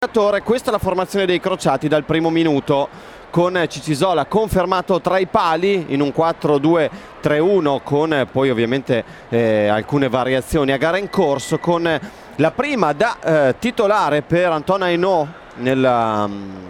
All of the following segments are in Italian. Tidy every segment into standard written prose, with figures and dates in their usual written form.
Questa è la formazione dei crociati dal primo minuto, con Cicisola confermato tra i pali in un 4-2-3-1, con poi ovviamente alcune variazioni a gara in corso, con la prima da titolare per Antoine Hainaut nella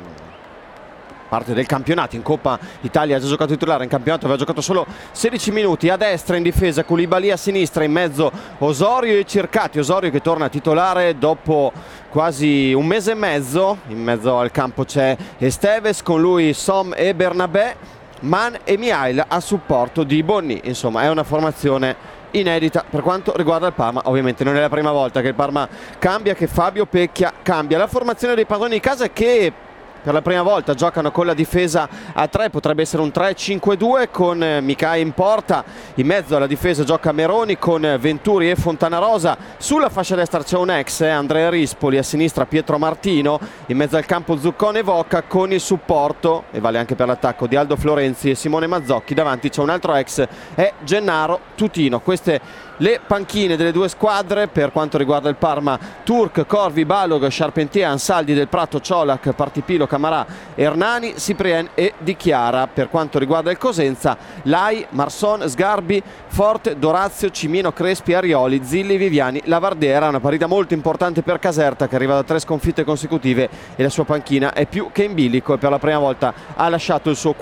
parte del campionato. In Coppa Italia ha già giocato titolare, in campionato aveva giocato solo 16 minuti. A destra in difesa Koulibaly, a sinistra in mezzo Osorio e Circati. Osorio che torna titolare dopo quasi un mese e mezzo. In mezzo al campo c'è Esteves, con lui Som e Bernabé, Man e Mihail a supporto di Bonni. Insomma, è una formazione inedita per quanto riguarda il Parma. Ovviamente non è la prima volta che il Parma cambia, che Fabio Pecchia cambia. La formazione dei padroni di casa, che per la prima volta giocano con la difesa a 3, potrebbe essere un 3-5-2 con Micai in porta. In mezzo alla difesa gioca Meroni con Venturi e Fontanarosa. Sulla fascia destra c'è un ex, Andrea Rispoli, a sinistra Pietro Martino, in mezzo al campo Zuccone e Vocca, con il supporto, e vale anche per l'attacco, di Aldo Florenzi e Simone Mazzocchi. Davanti c'è un altro ex, è Gennaro Tutino. Queste le panchine delle due squadre. Per quanto riguarda il Parma, Turk, Corvi, Balog, Charpentier, Ansaldi, Del Prato, Ciolac, Partipilo, Camarà, Hernani, Cyprien e Di Chiara. Per quanto riguarda il Cosenza, Lai, Marson, Sgarbi, Forte, Dorazio, Cimino, Crespi, Arioli, Zilli, Viviani, Lavardera. Una partita molto importante per Caserta, che arriva da 3 sconfitte consecutive e la sua panchina è più che in bilico, e per la prima volta ha lasciato il suo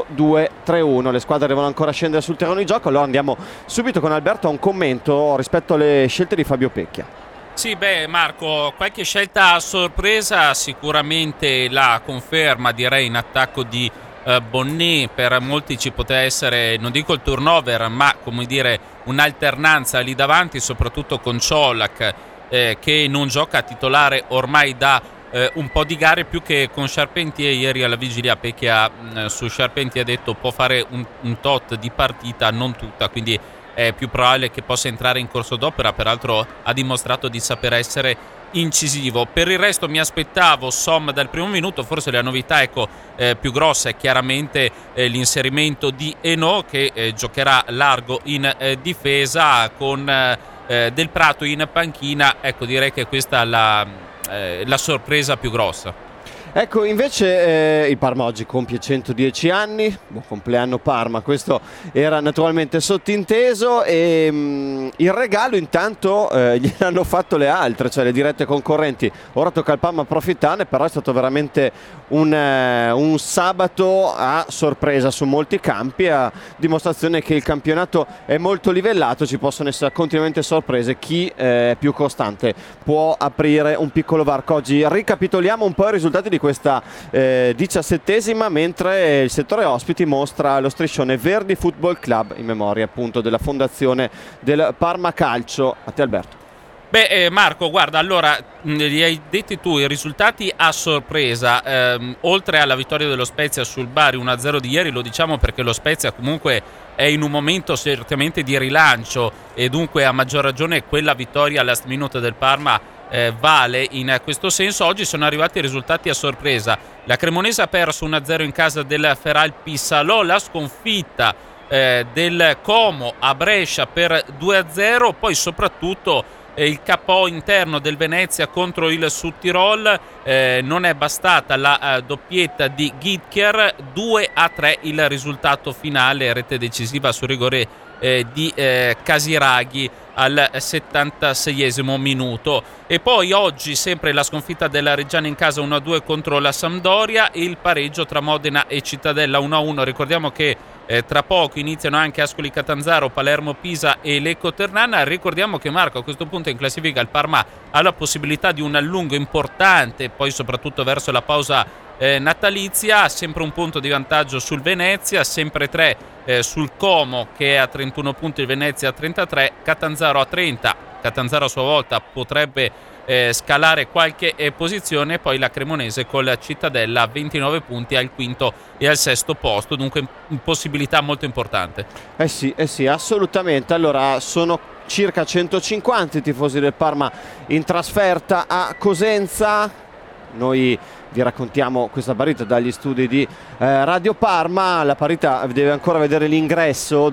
4-2-3-1. Le squadre devono ancora scendere sul terreno di gioco. Allora andiamo subito con Alberto a un commento rispetto alle scelte di Fabio Pecchia. Sì, Marco, qualche scelta a sorpresa, sicuramente la conferma, direi, in attacco di Bonnet. Per molti ci poteva essere, non dico il turnover, ma come dire un'alternanza lì davanti, soprattutto con Ciolac che non gioca titolare ormai da un po' di gare, più che con Charpentier. Ieri alla vigilia Pecchia su Charpentier ha detto può fare un tot di partita, non tutta, quindi è più probabile che possa entrare in corso d'opera. Peraltro ha dimostrato di saper essere incisivo. Per il resto mi aspettavo Som dal primo minuto. Forse la novità più grossa è chiaramente l'inserimento di Hainaut, che giocherà largo in difesa, con Del Prato in panchina. Direi che questa è la sorpresa più grossa. Ecco, invece il Parma oggi compie 110 anni, buon compleanno Parma, questo era naturalmente sottinteso, e il regalo intanto gliel'hanno fatto le altre, cioè le dirette concorrenti. Ora tocca al Parma approfittarne, però è stato veramente un sabato a sorpresa su molti campi, a dimostrazione che il campionato è molto livellato, ci possono essere continuamente sorprese. Chi è più costante può aprire un piccolo varco. Oggi ricapitoliamo un po' i risultati di questa 17esima, mentre il settore ospiti mostra lo striscione Verdi Football Club, in memoria appunto della fondazione del Parma Calcio. A te Alberto. Marco, guarda, allora li hai detti tu i risultati a sorpresa. Oltre alla vittoria dello Spezia sul Bari 1-0 di ieri, lo diciamo perché lo Spezia comunque è in un momento certamente di rilancio, e dunque a maggior ragione quella vittoria last minute del Parma vale in questo senso. Oggi sono arrivati i risultati a sorpresa. La Cremonese ha perso 1-0 in casa del Feralpi Salò, la sconfitta del Como a Brescia per 2-0, poi soprattutto il KO interno del Venezia contro il Südtirol. Non è bastata la doppietta di Gitker, 2-3 il risultato finale, rete decisiva su rigore di Casiraghi al 76esimo minuto. E poi oggi sempre la sconfitta della Reggiana in casa 1-2 contro la Sampdoria, e il pareggio tra Modena e Cittadella 1-1. Ricordiamo che tra poco iniziano anche Ascoli Catanzaro, Palermo Pisa e Lecco Ternana. Ricordiamo che, Marco, a questo punto in classifica il Parma ha la possibilità di un allungo importante, poi soprattutto verso la pausa natalizia. Sempre un punto di vantaggio sul Venezia, sempre 3 sul Como, che è a 31 punti, il Venezia a 33, Catanzaro a 30. Catanzaro a sua volta potrebbe scalare qualche posizione, e poi la Cremonese col Cittadella a 29 punti al quinto e al sesto posto, dunque possibilità molto importante. Sì, assolutamente. Allora, sono circa 150 i tifosi del Parma in trasferta a Cosenza. Noi vi raccontiamo questa partita dagli studi di Radio Parma. La partita deve ancora vedere l'ingresso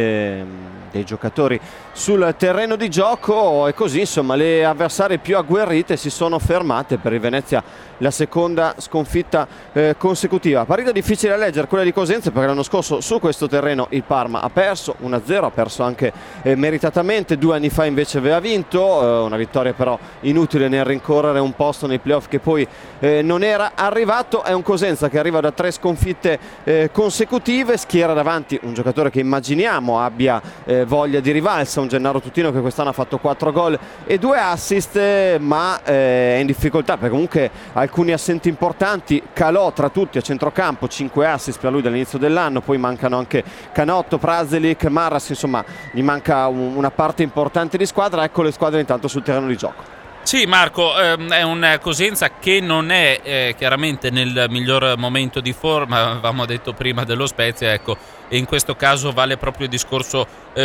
dei giocatori sul terreno di gioco, e così insomma le avversarie più agguerrite si sono fermate. Per il Venezia la seconda sconfitta consecutiva. Partita difficile da leggere quella di Cosenza, perché l'anno scorso su questo terreno il Parma ha perso 1-0, ha perso anche meritatamente. 2 anni fa invece aveva vinto, una vittoria però inutile nel rincorrere un posto nei playoff che poi non era arrivato. È un Cosenza che arriva da 3 sconfitte consecutive, schiera davanti un giocatore che immaginiamo abbia voglia di rivalsa, un Gennaro Tutino che quest'anno ha fatto 4 gol e 2 assist, ma è in difficoltà perché comunque alcuni assenti importanti. Calò tra tutti a centrocampo, 5 assist per lui dall'inizio dell'anno, poi mancano anche Canotto, Prazelic, Marras, insomma gli manca una parte importante di squadra. Ecco le squadre intanto sul terreno di gioco. Sì, Marco, è un Cosenza che non è chiaramente nel miglior momento di forma, avevamo detto prima dello Spezia, ecco, e in questo caso vale proprio il discorso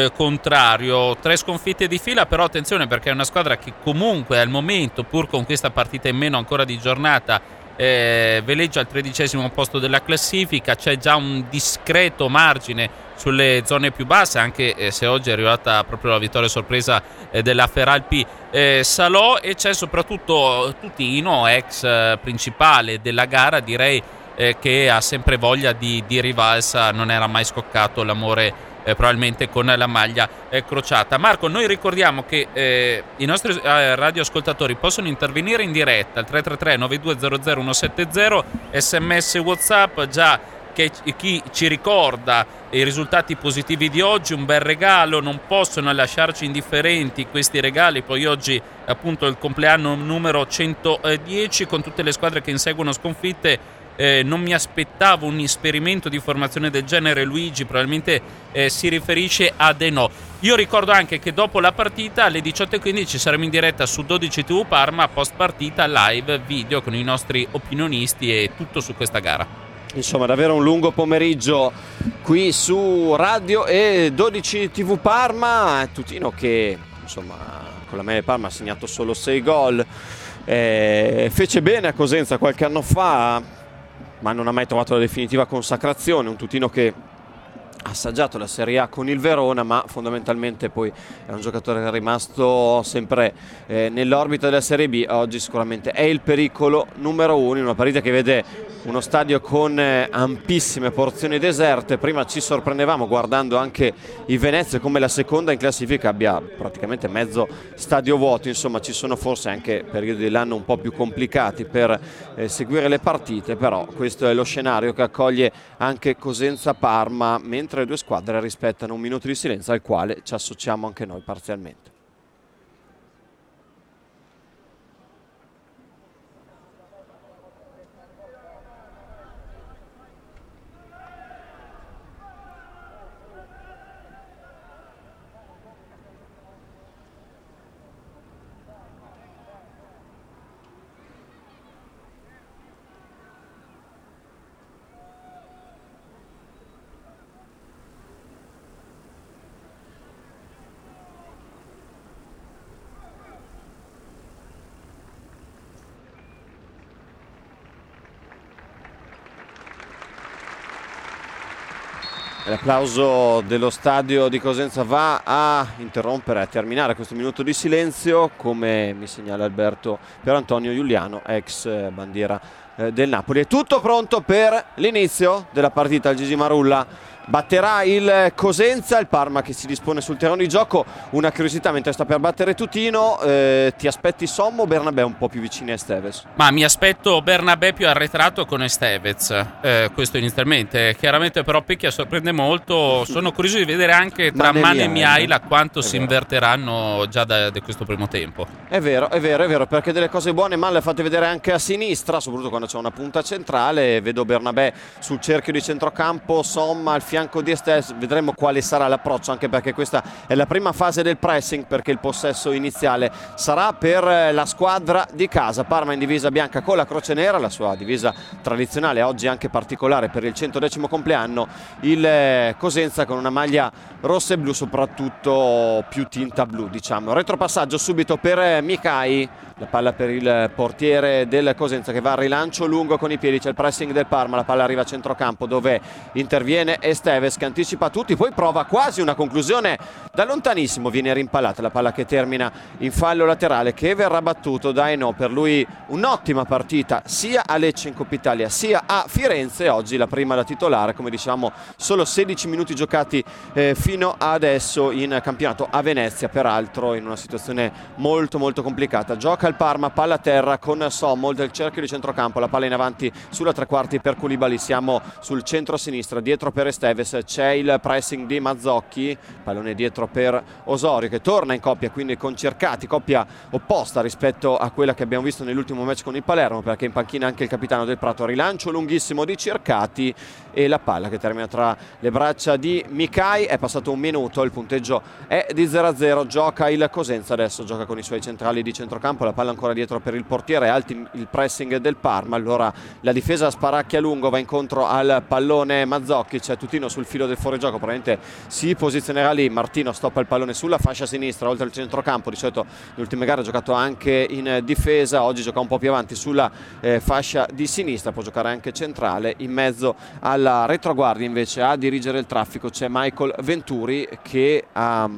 contrario. 3 sconfitte di fila, però attenzione, perché è una squadra che comunque al momento, pur con questa partita in meno ancora di giornata, veleggia al 13° posto della classifica. C'è già un discreto margine sulle zone più basse, anche se oggi è arrivata proprio la vittoria sorpresa della Feralpi Salò, e c'è soprattutto Tutino, ex principale della gara, direi che ha sempre voglia di rivalsa, non era mai scoccato l'amore probabilmente con la maglia crociata. Marco, noi ricordiamo che i nostri radioascoltatori possono intervenire in diretta al 333 9200 170, sms WhatsApp. Già che chi ci ricorda i risultati positivi di oggi, un bel regalo, non possono lasciarci indifferenti questi regali. Poi oggi appunto il compleanno numero 110, con tutte le squadre che inseguono sconfitte. Non mi aspettavo un esperimento di formazione del genere. Luigi probabilmente si riferisce a Denò. Io ricordo anche che dopo la partita alle 18:15 saremo in diretta su 12 TV Parma, post partita live video con i nostri opinionisti e tutto su questa gara. Insomma, davvero un lungo pomeriggio qui su Radio e 12 TV Parma. Tutino che insomma con la Mele Parma ha segnato solo 6 gol, fece bene a Cosenza qualche anno fa, ma non ha mai trovato la definitiva consacrazione. Un Tutino che ha assaggiato la Serie A con il Verona, ma fondamentalmente poi è un giocatore che è rimasto sempre nell'orbita della Serie B. Oggi sicuramente è il pericolo numero 1 in una partita che vede uno stadio con ampissime porzioni deserte. Prima ci sorprendevamo guardando anche il Venezia come la seconda in classifica abbia praticamente mezzo stadio vuoto. Insomma, ci sono forse anche periodi dell'anno un po' più complicati per seguire le partite, però questo è lo scenario che accoglie anche Cosenza-Parma, mentre le due squadre rispettano un minuto di silenzio al quale ci associamo anche noi parzialmente. L'applauso dello stadio di Cosenza va a interrompere, a terminare questo minuto di silenzio, come mi segnala Alberto per Antonio Giuliano, ex bandiera del Napoli. È tutto pronto per l'inizio della partita. Il Gigi Marulla batterà il Cosenza, il Parma che si dispone sul terreno di gioco. Una curiosità mentre sta per battere Tutino, ti aspetti Sommo o Bernabé un po' più vicini a Esteves? Ma mi aspetto Bernabé più arretrato con Estevez, questo inizialmente. Chiaramente però Pecchia sorprende molto. Sono curioso di vedere anche tra Mane e Mihaila quanto si inverteranno già da questo primo tempo. È vero, perché delle cose buone Mane le fate vedere anche a sinistra, soprattutto quando c'è una punta centrale. Vedo Bernabé sul cerchio di centrocampo, Somma al fianco di Esteves. Vedremo quale sarà l'approccio, anche perché questa è la prima fase del pressing, perché il possesso iniziale sarà per la squadra di casa. Parma in divisa bianca con la croce nera, la sua divisa tradizionale, oggi anche particolare per il 110° compleanno. Il Cosenza con una maglia rossa e blu, soprattutto più tinta blu, diciamo. Retropassaggio subito per Micai, la palla per il portiere del Cosenza che va a rilancio lungo con i piedi, c'è il pressing del Parma, la palla arriva a centrocampo dove interviene Esteves che anticipa tutti, poi prova quasi una conclusione da lontanissimo, viene rimpallata la palla che termina in fallo laterale che verrà battuto da Hainaut. Per lui un'ottima partita sia a Lecce in Coppa Italia sia a Firenze, oggi la prima da titolare, come diciamo solo 16 minuti giocati fino adesso in campionato a Venezia, peraltro in una situazione molto molto complicata. Gioca il Parma, palla a terra con Sommel del cerchio di centrocampo, la palla in avanti sulla tre quarti per Koulibaly, siamo sul centro-sinistra, dietro per Esteves, c'è il pressing di Mazzocchi, pallone dietro per Osorio che torna in coppia quindi con Cercati, coppia opposta rispetto a quella che abbiamo visto nell'ultimo match con il Palermo, perché in panchina anche il capitano del Prato. Rilancio lunghissimo di Cercati e la palla che termina tra le braccia di Micai. È passato un minuto, il punteggio è di 0-0, gioca il Cosenza adesso, gioca con i suoi centrali di centrocampo, la palla ancora dietro per il portiere, alti il pressing del Parma, allora la difesa sparacchia lungo, va incontro al pallone Mazzocchi, c'è Tutino sul filo del fuorigioco, probabilmente si posizionerà lì, Martino stoppa il pallone sulla fascia sinistra oltre il centrocampo, di solito le ultime gare ha giocato anche in difesa, oggi gioca un po' più avanti sulla fascia di sinistra, può giocare anche centrale. In mezzo alla retroguardia invece a dirigere il traffico c'è Michael Venturi che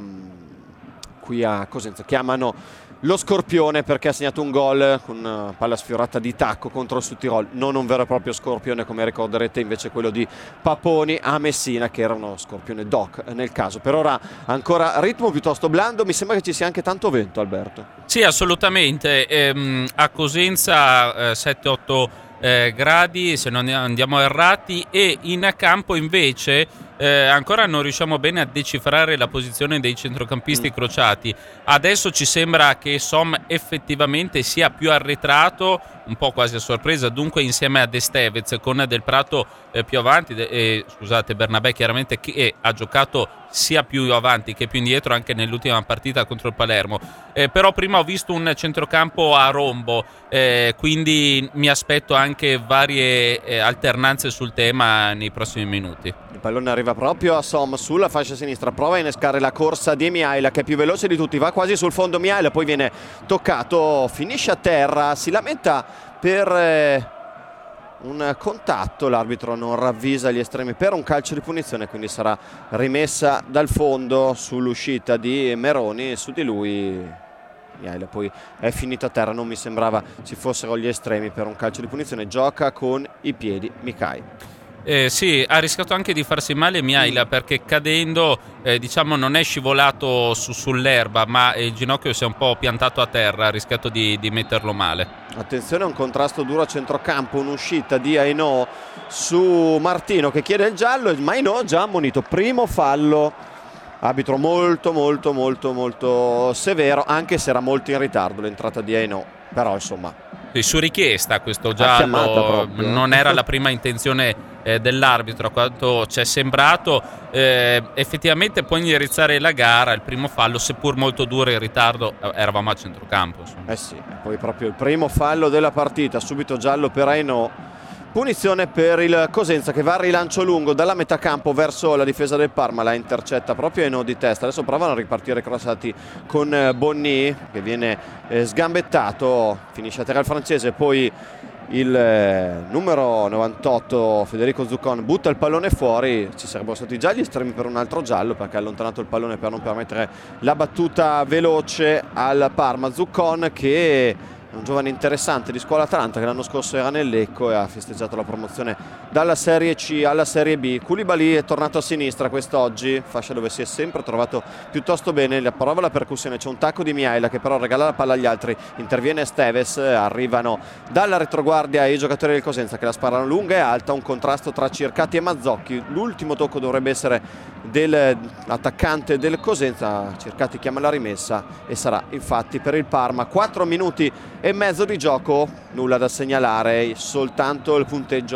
qui a Cosenza chiamano lo Scorpione perché ha segnato un gol con una palla sfiorata di tacco contro il Südtirol, non un vero e proprio scorpione come ricorderete, invece quello di Paponi a Messina che era uno scorpione doc nel caso. Per ora ancora ritmo piuttosto blando, mi sembra che ci sia anche tanto vento, Alberto. Sì, assolutamente, a Cosenza 7-8 gradi se non andiamo errati, e in campo invece ancora non riusciamo bene a decifrare la posizione dei centrocampisti crociati. Adesso ci sembra che Som effettivamente sia più arretrato, un po' quasi a sorpresa, dunque insieme ad Estevez con Del Prato più avanti, scusate, Bernabé chiaramente che ha giocato sia più avanti che più indietro anche nell'ultima partita contro il Palermo, però prima ho visto un centrocampo a rombo, quindi mi aspetto anche varie alternanze sul tema nei prossimi minuti. Il pallone arriva proprio a Som sulla fascia sinistra, prova a innescare la corsa di Mihaila che è più veloce di tutti, va quasi sul fondo Mihaila, poi viene toccato, finisce a terra, si lamenta per un contatto, l'arbitro non ravvisa gli estremi per un calcio di punizione, quindi sarà rimessa dal fondo sull'uscita di Meroni, su di lui Mihaila poi è finito a terra, non mi sembrava ci fossero gli estremi per un calcio di punizione, gioca con i piedi Micai. Sì, ha rischiato anche di farsi male Mihaila perché cadendo diciamo non è scivolato sull'erba, ma il ginocchio si è un po' piantato a terra, ha rischiato di metterlo male. Attenzione, un contrasto duro a centrocampo, un'uscita di Hainaut su Martino che chiede il giallo, ma Hainaut già ammonito, primo fallo, arbitro molto severo, anche se era molto in ritardo l'entrata di Hainaut, però insomma su richiesta questo giallo, non era la prima intenzione dell'arbitro a quanto ci è sembrato, effettivamente può indirizzare la gara, il primo fallo seppur molto duro in ritardo, eravamo a centrocampo insomma. Sì, poi proprio il primo fallo della partita, subito giallo per Hainaut. Punizione per il Cosenza che va a rilancio lungo dalla metà campo verso la difesa del Parma, la intercetta proprio Hainaut di testa, adesso provano a ripartire crossati con Bonny che viene sgambettato, finisce a terra il francese, poi il numero 98 Federico Zuccon butta il pallone fuori, ci sarebbero stati già gli estremi per un altro giallo perché ha allontanato il pallone per non permettere la battuta veloce al Parma. Zuccon che è un giovane interessante di scuola Atalanta che l'anno scorso era nel Lecco e ha festeggiato la promozione dalla Serie C alla Serie B. Koulibaly è tornato a sinistra quest'oggi, fascia dove si è sempre trovato piuttosto bene, la prova la percussione, c'è un tacco di Mihaila che però regala la palla agli altri, interviene Esteves, arrivano dalla retroguardia i giocatori del Cosenza che la sparano lunga e alta, un contrasto tra Cercati e Mazzocchi, l'ultimo tocco dovrebbe essere dell'attaccante del Cosenza, Cercati chiama la rimessa e sarà infatti per il Parma. 4 minuti e mezzo di gioco, nulla da segnalare, soltanto il punteggio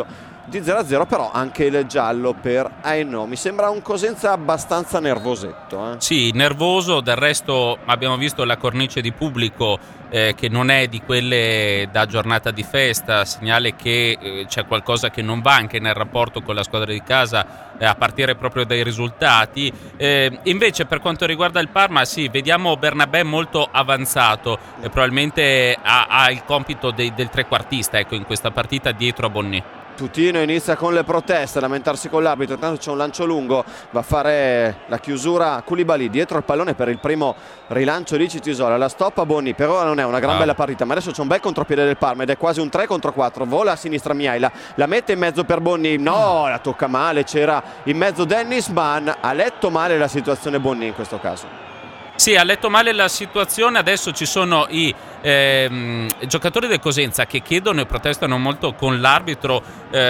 di 0-0, però anche il giallo per Hainaut. Mi sembra un Cosenza abbastanza nervosetto. Sì, nervoso, del resto abbiamo visto la cornice di pubblico che non è di quelle da giornata di festa, segnale che c'è qualcosa che non va anche nel rapporto con la squadra di casa, a partire proprio dai risultati. Invece per quanto riguarda il Parma, sì, vediamo Bernabé molto avanzato, probabilmente ha il compito del trequartista, ecco, in questa partita dietro a Bonny. Tutino inizia con le proteste, a lamentarsi con l'arbitro, intanto c'è un lancio lungo, va a fare la chiusura Koulibaly dietro al pallone per il primo rilancio di Cicisola, la stoppa Bonny, per ora non è una gran bella partita, ma adesso c'è un bel contropiede del Parma ed è quasi un 3-4, vola a sinistra Miaila, la mette in mezzo per Bonny, no, la tocca male, c'era in mezzo Dennis Mann, ha letto male la situazione Bonny in questo caso. Sì, ha letto male la situazione, adesso ci sono i giocatori del Cosenza che chiedono e protestano molto con l'arbitro,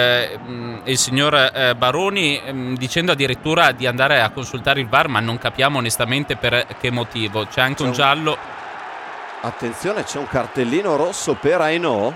il signor Baroni, dicendo addirittura di andare a consultare il VAR, ma non capiamo onestamente per che motivo. C'è anche un giallo. Attenzione, c'è un cartellino rosso per Hainaut.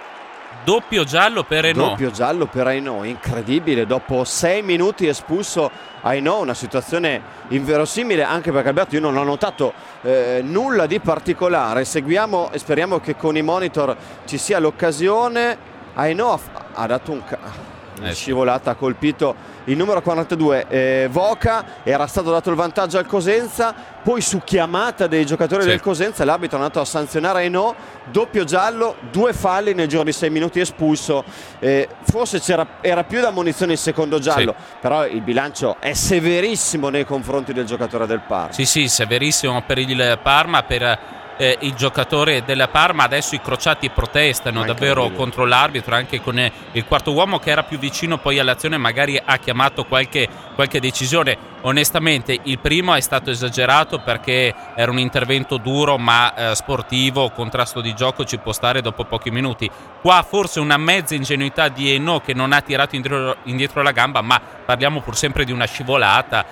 Doppio giallo per Hainaut. Doppio giallo per Hainaut, incredibile, dopo 6 minuti espulso Hainaut, una situazione inverosimile, anche perché Alberto io non ho notato nulla di particolare. Seguiamo e speriamo che con i monitor ci sia l'occasione. Hainaut ha dato scivolata, ha colpito il numero 42 Voca, era stato dato il vantaggio al Cosenza, poi su chiamata dei giocatori del Cosenza l'arbitro è andato a sanzionare Hainaut, doppio giallo, 2 falli nel giro di 6 minuti, espulso. Forse era più da ammonizione il secondo giallo, però il bilancio è severissimo nei confronti del giocatore del Parma. Sì, severissimo per il Parma, per il giocatore della Parma. Adesso i crociati protestano davvero contro l'arbitro, anche con il quarto uomo che era più vicino poi all'azione, magari ha chiamato qualche decisione. Onestamente il primo è stato esagerato perché era un intervento duro ma sportivo, contrasto di gioco ci può stare dopo pochi minuti. Qua forse una mezza ingenuità di Hainaut che non ha tirato indietro la gamba, ma parliamo pur sempre di una scivolata.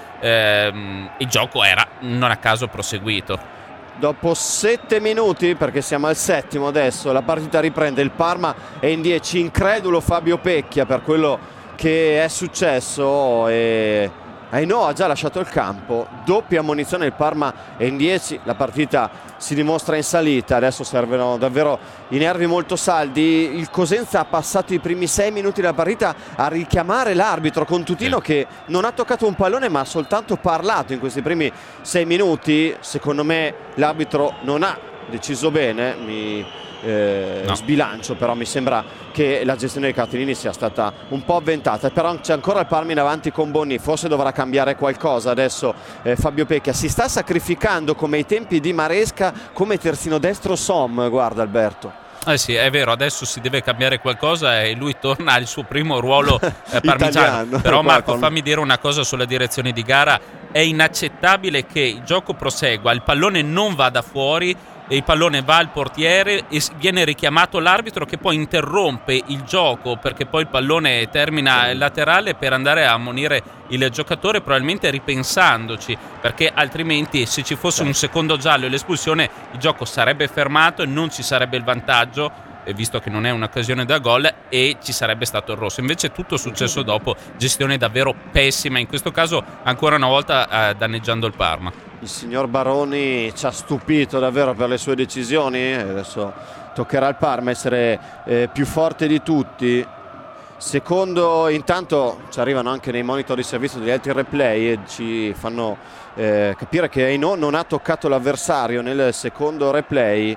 Il gioco era non a caso proseguito. Dopo 7 minuti, perché siamo al 7° adesso, la partita riprende, il Parma è in 10, incredulo Fabio Pecchia per quello che è successo e Hainaut ha già lasciato il campo, doppia ammonizione, il Parma è in 10, la partita si dimostra in salita, adesso servono davvero i nervi molto saldi. Il Cosenza ha passato i primi 6 minuti della partita a richiamare l'arbitro con Tutino che non ha toccato un pallone ma ha soltanto parlato in questi primi 6 minuti. Secondo me l'arbitro non ha deciso bene, sbilancio, però mi sembra che la gestione dei cartellini sia stata un po' avventata, però c'è ancora il Parma in avanti con Bonny, forse dovrà cambiare qualcosa adesso. Fabio Pecchia si sta sacrificando come ai tempi di Maresca come terzino destro Som, guarda Alberto. Sì, è vero, adesso si deve cambiare qualcosa e lui torna al suo primo ruolo parmigiano. Però Marco, fammi dire una cosa sulla direzione di gara: è inaccettabile che il gioco prosegua, il pallone non vada fuori e il pallone va al portiere e viene richiamato l'arbitro che poi interrompe il gioco perché poi il pallone termina il laterale per andare a ammonire il giocatore, probabilmente ripensandoci, perché altrimenti se ci fosse un secondo giallo e l'espulsione il gioco sarebbe fermato e non ci sarebbe il vantaggio, visto che non è un'occasione da gol, e ci sarebbe stato il rosso. Invece tutto successo dopo, gestione davvero pessima, in questo caso ancora una volta danneggiando il Parma. Il signor Baroni ci ha stupito davvero per le sue decisioni, adesso toccherà al Parma essere più forte di tutti. Secondo, intanto ci arrivano anche nei monitor di servizio degli altri replay e ci fanno capire che Hainaut non ha toccato l'avversario nel secondo replay.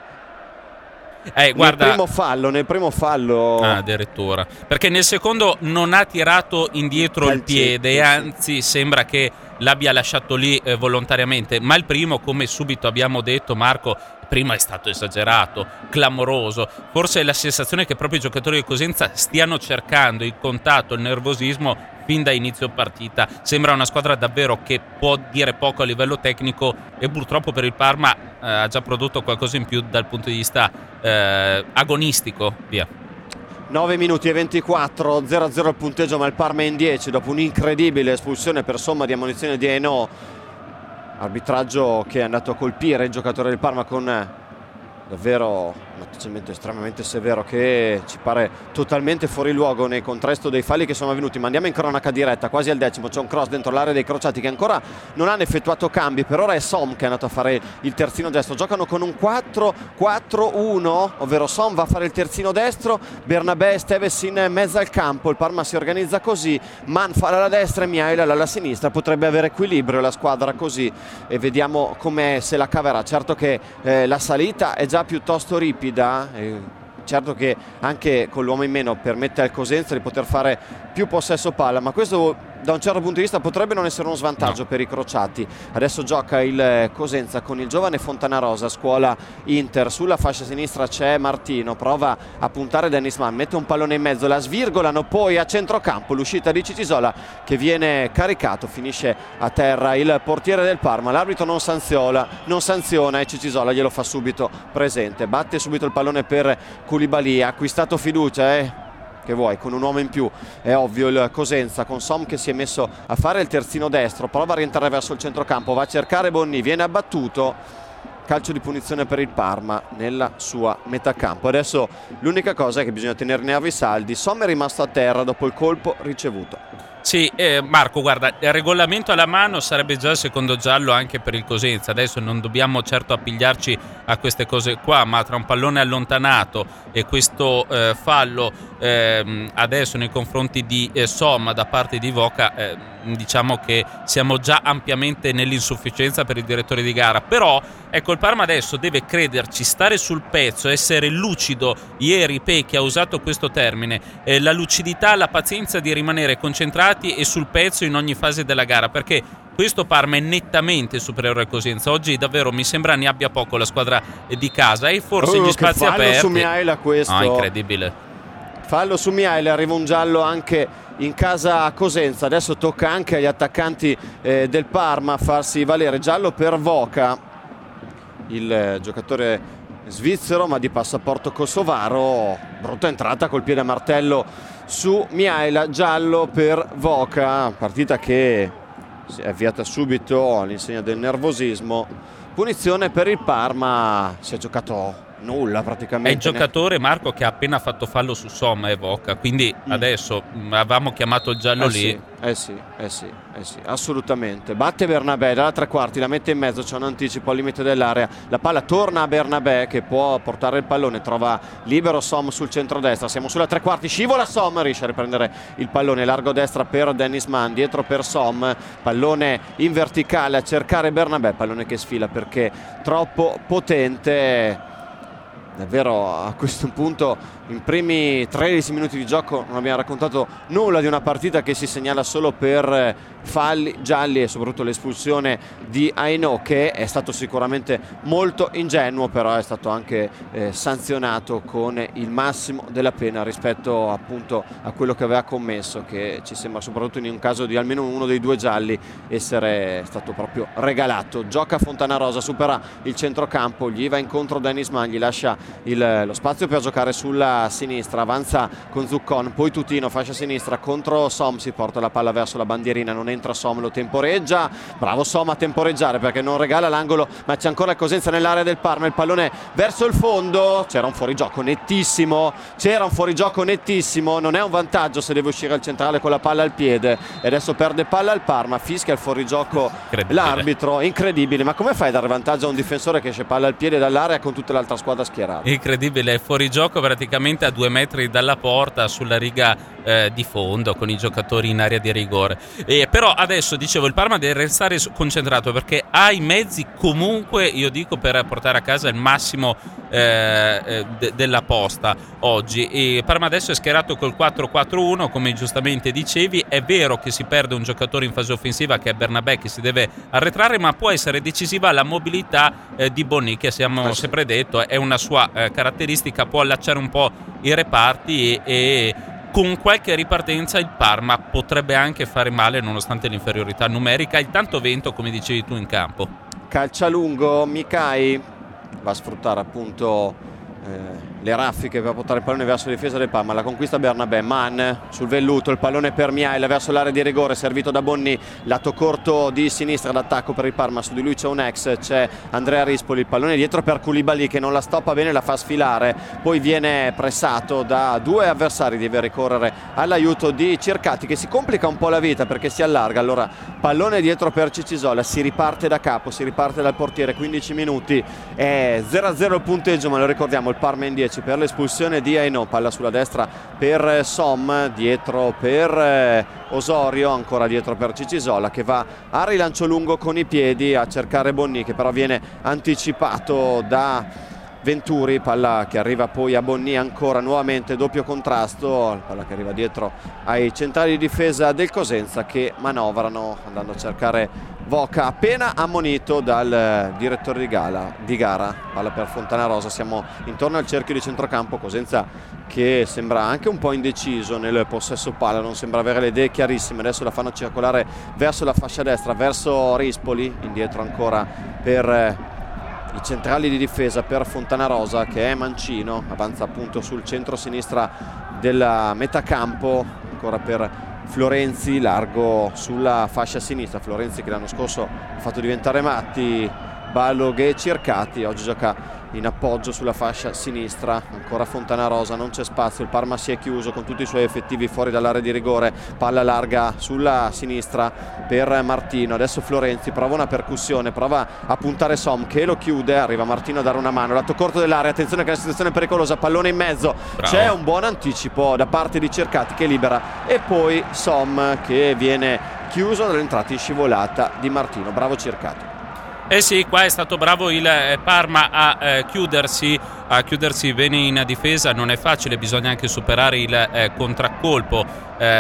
Guarda, nel primo fallo addirittura, perché nel secondo non ha tirato indietro il piede, anzi sembra che l'abbia lasciato lì volontariamente, ma il primo, come subito abbiamo detto Marco, prima è stato esagerato, clamoroso. Forse è la sensazione che proprio i giocatori del Cosenza stiano cercando il contatto, il nervosismo fin da inizio partita. Sembra una squadra davvero che può dire poco a livello tecnico e purtroppo per il Parma ha già prodotto qualcosa in più dal punto di vista agonistico. Via. 9 minuti e 24, 0-0 il punteggio, ma il Parma è in 10 dopo un'incredibile espulsione per somma di ammonizione di Hainaut. Arbitraggio che è andato a colpire il giocatore del Parma con davvero un atteggiamento estremamente severo che ci pare totalmente fuori luogo nei contesto dei falli che sono avvenuti. Ma andiamo in cronaca diretta, quasi al 10°, c'è un cross dentro l'area dei crociati che ancora non hanno effettuato cambi. Per ora è Som che è andato a fare il terzino destro, giocano con un 4-4-1, ovvero Som va a fare il terzino destro, Bernabé e Steves in mezzo al campo, il Parma si organizza così, Man fa alla destra e Mihajlović alla sinistra, potrebbe avere equilibrio la squadra così e vediamo come se la caverà. Certo che la salita è già piuttosto ripida, certo che anche con l'uomo in meno permette al Cosenza di poter fare più possesso palla, ma questo da un certo punto di vista potrebbe non essere uno svantaggio per i crociati. Adesso gioca il Cosenza con il giovane Fontanarosa, scuola Inter. Sulla fascia sinistra c'è Martino, prova a puntare Dennis Mann, mette un pallone in mezzo, la svirgolano, poi a centrocampo l'uscita di Cicisola che viene caricato, finisce a terra il portiere del Parma. L'arbitro non sanziona e Cicisola glielo fa subito presente, batte subito il pallone per Koulibaly, ha acquistato fiducia, che vuoi, con un uomo in più è ovvio il Cosenza, con Som che si è messo a fare il terzino destro, prova a rientrare verso il centrocampo, va a cercare Bonni, viene abbattuto, calcio di punizione per il Parma nella sua metà campo. Adesso l'unica cosa è che bisogna tenere i nervi saldi, Som è rimasto a terra dopo il colpo ricevuto. Sì, Marco, guarda, il regolamento alla mano sarebbe già il secondo giallo anche per il Cosenza. Adesso non dobbiamo certo appigliarci a queste cose qua, ma tra un pallone allontanato e questo fallo adesso nei confronti di Som da parte di Voca, diciamo che siamo già ampiamente nell'insufficienza per il direttore di gara. Però ecco, il Parma adesso deve crederci, stare sul pezzo, essere lucido. Ieri Pecchi ha usato questo termine, la lucidità, la pazienza di rimanere concentrati e sul pezzo in ogni fase della gara, perché questo Parma è nettamente superiore al Cosenza. Oggi davvero mi sembra ne abbia poco la squadra di casa e forse gli spazi aperti. Su Mihajlović questo. Incredibile. Fallo su Mihajlović, arriva un giallo anche in casa Cosenza. Adesso tocca anche agli attaccanti del Parma farsi valere. Giallo per Voca, il giocatore svizzero ma di passaporto kosovaro. Brutta entrata col piede a martello su Mihajlović, giallo per Voca, partita che si è avviata subito all'insegna del nervosismo. Punizione per il Parma, si è giocato nulla praticamente. È il giocatore, Marco, che ha appena fatto fallo su Som e Voca, quindi adesso avevamo chiamato il giallo lì. Sì, assolutamente. Batte Bernabé dalla tre quarti, la mette in mezzo, c'è un anticipo al limite dell'area, la palla torna a Bernabé che può portare il pallone, trova libero Som sul centro-destra, siamo sulla tre quarti, scivola Som, riesce a riprendere il pallone, largo destra per Dennis Mann, dietro per Som, pallone in verticale a cercare Bernabé, pallone che sfila perché troppo potente. Davvero a questo punto in primi 13 minuti di gioco non abbiamo raccontato nulla di una partita che si segnala solo per falli gialli e soprattutto l'espulsione di Aino, che è stato sicuramente molto ingenuo, però è stato anche sanzionato con il massimo della pena rispetto appunto a quello che aveva commesso, che ci sembra soprattutto in un caso di almeno uno dei due gialli essere stato proprio regalato. Gioca Fontanarosa, supera il centrocampo, gli va incontro Dennis Mann, gli lascia lo spazio per giocare sulla sinistra, avanza con Zuccon, poi Tutino, fascia sinistra contro Som, si porta la palla verso la bandierina, non entra Som, lo temporeggia, bravo Som a temporeggiare perché non regala l'angolo, ma c'è ancora il Cosenza nell'area del Parma, il pallone verso il fondo, c'era un fuorigioco nettissimo, non è un vantaggio se deve uscire al centrale con la palla al piede e adesso perde palla al Parma, fischia il fuorigioco l'arbitro, incredibile, ma come fai a dare vantaggio a un difensore che esce palla al piede dall'area con tutta l'altra squadra schierata? Incredibile, è fuorigioco praticamente a 2 metri dalla porta sulla riga di fondo con i giocatori in area di rigore, però adesso dicevo il Parma deve restare concentrato perché ha i mezzi comunque, io dico, per portare a casa il massimo della posta oggi. E Parma adesso è schierato col 4-4-1 come giustamente dicevi, è vero che si perde un giocatore in fase offensiva che è Bernabé, che si deve arretrare, ma può essere decisiva la mobilità di Bonni, che abbiamo sempre detto è una sua caratteristica, può allacciare un po' i reparti e con qualche ripartenza il Parma potrebbe anche fare male nonostante l'inferiorità numerica, il tanto vento come dicevi tu in campo. Calcia lungo, Mikai va a sfruttare appunto le raffiche per portare il pallone verso la difesa del Parma. La conquista Bernabé, Mann sul velluto, il pallone per Miail verso l'area di rigore, servito da Bonni, lato corto di sinistra d'attacco per il Parma, su di lui c'è un ex, c'è Andrea Rispoli, il pallone dietro per Koulibaly che non la stoppa bene, la fa sfilare, poi viene pressato da due avversari, deve ricorrere all'aiuto di Cercati che si complica un po' la vita perché si allarga. Allora pallone dietro per Cicisola, si riparte da capo, si riparte dal portiere, 15 minuti, è 0-0 il punteggio, ma lo ricordiamo, il Parma in 10 per l'espulsione di Aino, palla sulla destra per Som, dietro per Osorio, ancora dietro per Cicisola che va a rilancio lungo con i piedi a cercare Bonni che però viene anticipato da Venturi, palla che arriva poi a Bonni, ancora nuovamente doppio contrasto, palla che arriva dietro ai centrali di difesa del Cosenza che manovrano andando a cercare Voca, appena ammonito dal direttore di gara. Palla per Fontanarosa, siamo intorno al cerchio di centrocampo, Cosenza che sembra anche un po' indeciso nel possesso palla, non sembra avere le idee chiarissime, adesso la fanno circolare verso la fascia destra, verso Rispoli, indietro ancora per i centrali di difesa, per Fontanarosa che è mancino, avanza appunto sul centro-sinistra della metacampo, ancora per Florenzi, largo sulla fascia sinistra, Florenzi che l'anno scorso ha fatto diventare matti Balogh e Cercati, oggi gioca in appoggio sulla fascia sinistra, ancora Fontanarosa, non c'è spazio, il Parma si è chiuso con tutti i suoi effettivi fuori dall'area di rigore, palla larga sulla sinistra per Martino, adesso Florenzi prova una percussione, prova a puntare Som che lo chiude, arriva Martino a dare una mano, lato corto dell'area, attenzione che la situazione è pericolosa, pallone in mezzo, bravo. C'è un buon anticipo da parte di Cercati che libera e poi Som che viene chiuso dall'entrata in scivolata di Martino, bravo Cercati. Eh sì, qua è stato bravo il Parma a chiudersi bene in difesa, non è facile, bisogna anche superare il contraccolpo